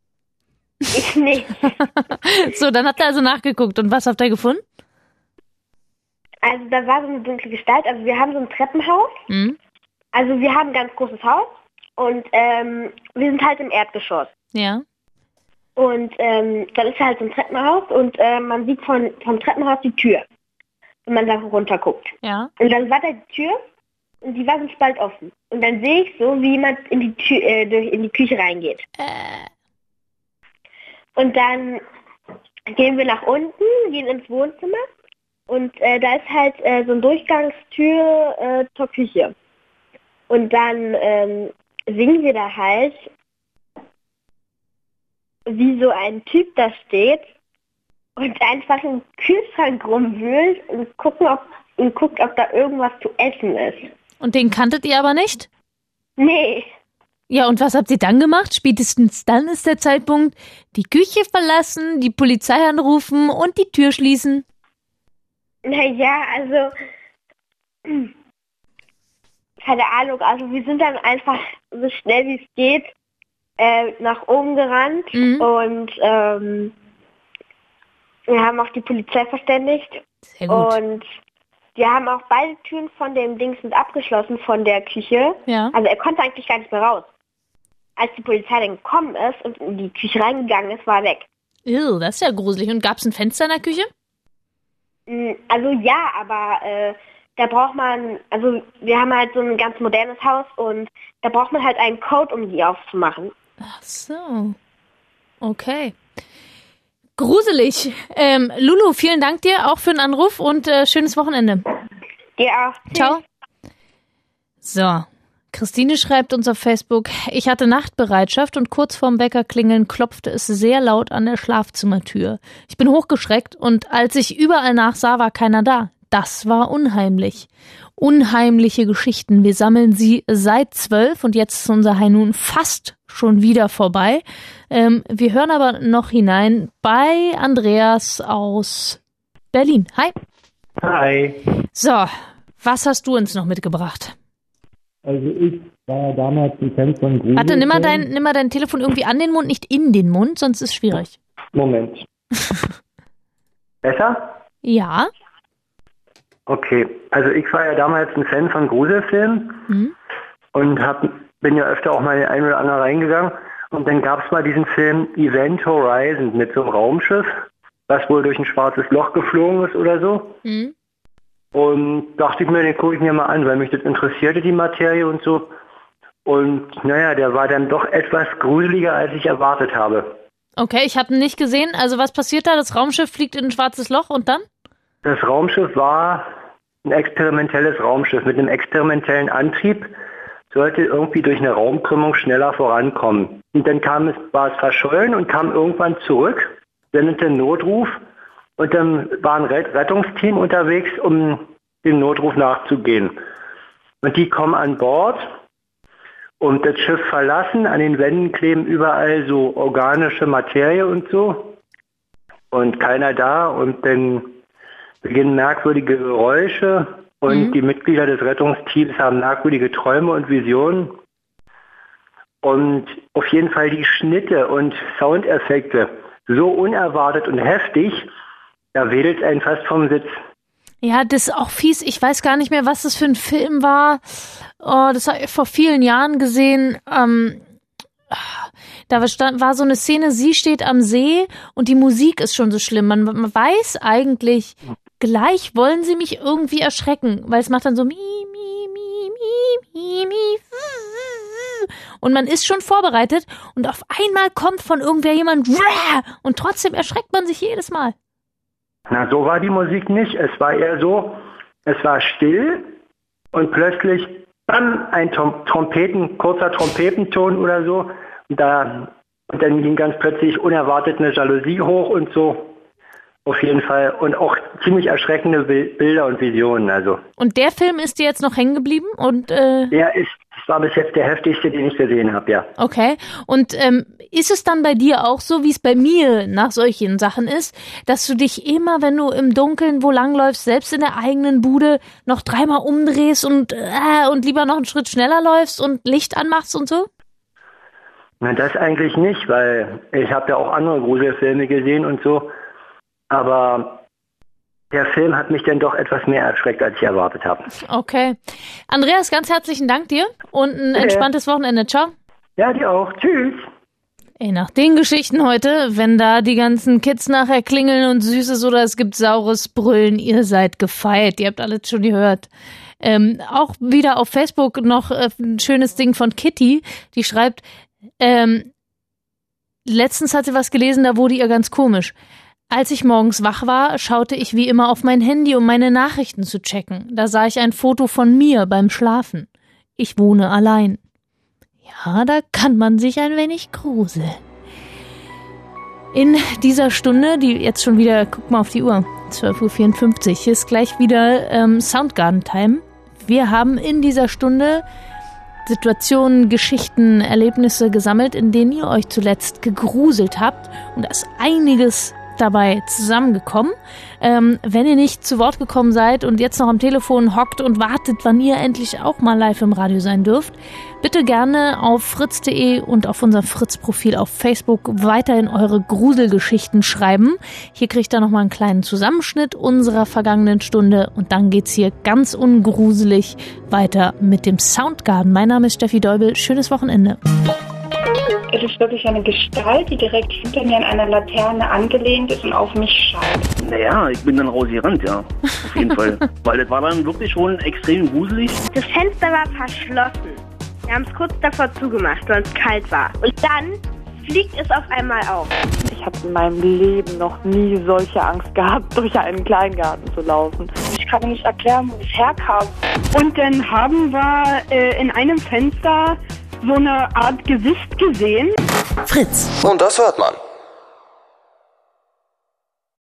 [SPEAKER 6] Ich nicht.
[SPEAKER 3] So, dann habt ihr also nachgeguckt. Und was habt ihr gefunden?
[SPEAKER 6] Also da war so eine dunkle Gestalt. Also wir haben so ein Treppenhaus.
[SPEAKER 3] Mhm.
[SPEAKER 6] Also wir haben ein ganz großes Haus. Und ähm, wir sind halt im Erdgeschoss.
[SPEAKER 3] Ja.
[SPEAKER 6] Und ähm, dann ist halt so ein Treppenhaus und äh, man sieht von, vom Treppenhaus die Tür, wenn man da runter guckt.
[SPEAKER 3] Ja.
[SPEAKER 6] Und dann war da die Tür und die war so ein Spalt offen. Und dann sehe ich so, wie jemand in die, Tür, äh, durch, in die Küche reingeht.
[SPEAKER 3] Äh.
[SPEAKER 6] Und dann gehen wir nach unten, gehen ins Wohnzimmer und äh, da ist halt äh, so eine Durchgangstür äh, zur Küche. Und dann ähm, sehen wir da halt, wie so ein Typ da steht und einfach im Kühlschrank rumwühlt und gucken, ob, und guckt, ob da irgendwas zu essen ist.
[SPEAKER 3] Und den kanntet ihr aber nicht?
[SPEAKER 6] Nee.
[SPEAKER 3] Ja, und was habt ihr dann gemacht? Spätestens dann ist der Zeitpunkt, die Küche verlassen, die Polizei anrufen und die Tür schließen.
[SPEAKER 6] Naja, also keine Ahnung, also wir sind dann einfach so schnell wie es geht äh, nach oben gerannt mhm. und ähm, wir haben auch die Polizei verständigt.
[SPEAKER 3] Sehr gut.
[SPEAKER 6] Und wir haben auch beide Türen von dem Dings mit abgeschlossen, von der Küche.
[SPEAKER 3] Ja.
[SPEAKER 6] Also er konnte eigentlich gar nicht mehr raus. Als die Polizei dann gekommen ist und in die Küche reingegangen ist, war er weg.
[SPEAKER 3] Ew, das ist ja gruselig. Und gab es ein Fenster in der Küche?
[SPEAKER 6] Also ja, aber äh, da braucht man, also wir haben halt so ein ganz modernes Haus und da braucht man halt einen Code, um die aufzumachen.
[SPEAKER 3] Ach so. Okay. Gruselig. Ähm, Lulu, vielen Dank dir auch für den Anruf und äh, schönes Wochenende.
[SPEAKER 6] Dir auch.
[SPEAKER 3] Ciao. So. Christine schreibt uns auf Facebook, ich hatte Nachtbereitschaft und kurz vorm Wecker-Klingeln klopfte es sehr laut an der Schlafzimmertür. Ich bin hochgeschreckt und als ich überall nachsah, war keiner da. Das war unheimlich. Unheimliche Geschichten. Wir sammeln sie seit zwölf und jetzt ist unser High Noon fast schon wieder vorbei. Ähm, wir hören aber noch hinein bei Andreas aus Berlin. Hi.
[SPEAKER 11] Hi.
[SPEAKER 3] So, was hast du uns noch mitgebracht?
[SPEAKER 11] Also ich war ja damals ein Fan von Grusel.
[SPEAKER 3] Warte, nimm mal, dein, nimm mal dein Telefon irgendwie an den Mund, nicht in den Mund, sonst ist es schwierig.
[SPEAKER 11] Moment. Besser?
[SPEAKER 3] Ja.
[SPEAKER 11] Okay, also ich war ja damals ein Fan von Gruselfilmen mhm. und hab, bin ja öfter auch mal in ein oder andere reingegangen. Und dann gab es mal diesen Film Event Horizon mit so einem Raumschiff, was wohl durch ein schwarzes Loch geflogen ist oder so. Mhm. Und dachte ich mir, den gucke ich mir mal an, weil mich das interessierte, die Materie und so. Und naja, der war dann doch etwas gruseliger, als ich erwartet habe.
[SPEAKER 3] Okay, ich habe ihn nicht gesehen. Also was passiert da? Das Raumschiff fliegt in ein schwarzes Loch und dann?
[SPEAKER 11] Das Raumschiff war ein experimentelles Raumschiff mit einem experimentellen Antrieb. Sollte irgendwie durch eine Raumkrümmung schneller vorankommen. Und dann kam es, war es verschollen und kam irgendwann zurück, sendete einen Notruf. Und dann war ein Rettungsteam unterwegs, um dem Notruf nachzugehen. Und die kommen an Bord und das Schiff verlassen. An den Wänden kleben überall so organische Materie und so. Und keiner da. Und dann beginnen merkwürdige Geräusche. Und mhm. die Mitglieder des Rettungsteams haben merkwürdige Träume und Visionen. Und auf jeden Fall die Schnitte und Soundeffekte so unerwartet und heftig, da wedelt einen fast vom Sitz.
[SPEAKER 3] Ja, das ist auch fies. Ich weiß gar nicht mehr, was das für ein Film war. Oh, das habe ich vor vielen Jahren gesehen. Ähm, da war so eine Szene, sie steht am See und die Musik ist schon so schlimm. Man, man weiß eigentlich, gleich wollen sie mich irgendwie erschrecken, weil es macht dann so mi, mi, mi, mi, mi, mi. Und man ist schon vorbereitet und auf einmal kommt von irgendwer jemand und trotzdem erschreckt man sich jedes Mal.
[SPEAKER 11] Na, so war die Musik nicht. Es war eher so, es war still und plötzlich bam, ein Tom- Trompeten, kurzer Trompetenton oder so. Und, da, und dann ging ganz plötzlich unerwartet eine Jalousie hoch und so. Auf jeden Fall. Und auch ziemlich erschreckende Bilder und Visionen. Also.
[SPEAKER 3] Und der Film ist dir jetzt noch hängen geblieben? Und, äh
[SPEAKER 11] der ist, das war bis jetzt der heftigste, den ich gesehen habe, ja.
[SPEAKER 3] Okay. Und ähm, ist es dann bei dir auch so, wie es bei mir nach solchen Sachen ist, dass du dich immer, wenn du im Dunkeln wo langläufst, selbst in der eigenen Bude, noch dreimal umdrehst und, äh, und lieber noch einen Schritt schneller läufst und Licht anmachst und so?
[SPEAKER 11] Na, das eigentlich nicht, weil ich habe ja auch andere Gruselfilme gesehen und so. Aber der Film hat mich dann doch etwas mehr erschreckt, als ich erwartet habe.
[SPEAKER 3] Okay. Andreas, ganz herzlichen Dank dir und ein
[SPEAKER 11] Bitte.
[SPEAKER 3] entspanntes Wochenende. Ciao.
[SPEAKER 11] Ja, dir auch. Tschüss.
[SPEAKER 3] Ey, nach den Geschichten heute, wenn da die ganzen Kids nachher klingeln und Süßes oder es gibt saures Brüllen, ihr seid gefeit. Ihr habt alles schon gehört. Ähm, auch wieder auf Facebook noch äh, ein schönes Ding von Kitty. Die schreibt, ähm, letztens hat sie was gelesen, da wurde ihr ganz komisch. Als ich morgens wach war, schaute ich wie immer auf mein Handy, um meine Nachrichten zu checken. Da sah ich ein Foto von mir beim Schlafen. Ich wohne allein. Ja, da kann man sich ein wenig gruseln. In dieser Stunde, die jetzt schon wieder, guck mal auf die Uhr, zwölf Uhr vierundfünfzig, ist gleich wieder ähm, Soundgarden-Time. Wir haben in dieser Stunde Situationen, Geschichten, Erlebnisse gesammelt, in denen ihr euch zuletzt gegruselt habt. Und da ist einiges dabei zusammengekommen. Ähm, wenn ihr nicht zu Wort gekommen seid und jetzt noch am Telefon hockt und wartet, wann ihr endlich auch mal live im Radio sein dürft, bitte gerne auf fritz punkt de und auf unserem Fritz-Profil auf Facebook weiterhin eure Gruselgeschichten schreiben. Hier kriegt ihr nochmal einen kleinen Zusammenschnitt unserer vergangenen Stunde und dann geht's hier ganz ungruselig weiter mit dem Soundgarden. Mein Name ist Steffi Deubel. Schönes Wochenende.
[SPEAKER 4] Es ist wirklich eine Gestalt, die direkt hinter mir an einer Laterne angelehnt ist und auf mich schaut.
[SPEAKER 5] Naja, ich bin dann rausgerannt, ja. Auf jeden Fall. Weil das war dann wirklich schon extrem gruselig.
[SPEAKER 6] Das Fenster war verschlossen. Wir haben es kurz davor zugemacht, weil es kalt war. Und dann fliegt es auf einmal auf.
[SPEAKER 7] Ich habe in meinem Leben noch nie solche Angst gehabt, durch einen Kleingarten zu laufen.
[SPEAKER 8] Ich kann mir nicht erklären, wo es herkam. Und dann haben wir äh, in einem Fenster so eine Art Gesicht gesehen.
[SPEAKER 2] Fritz.
[SPEAKER 1] Und das hört man.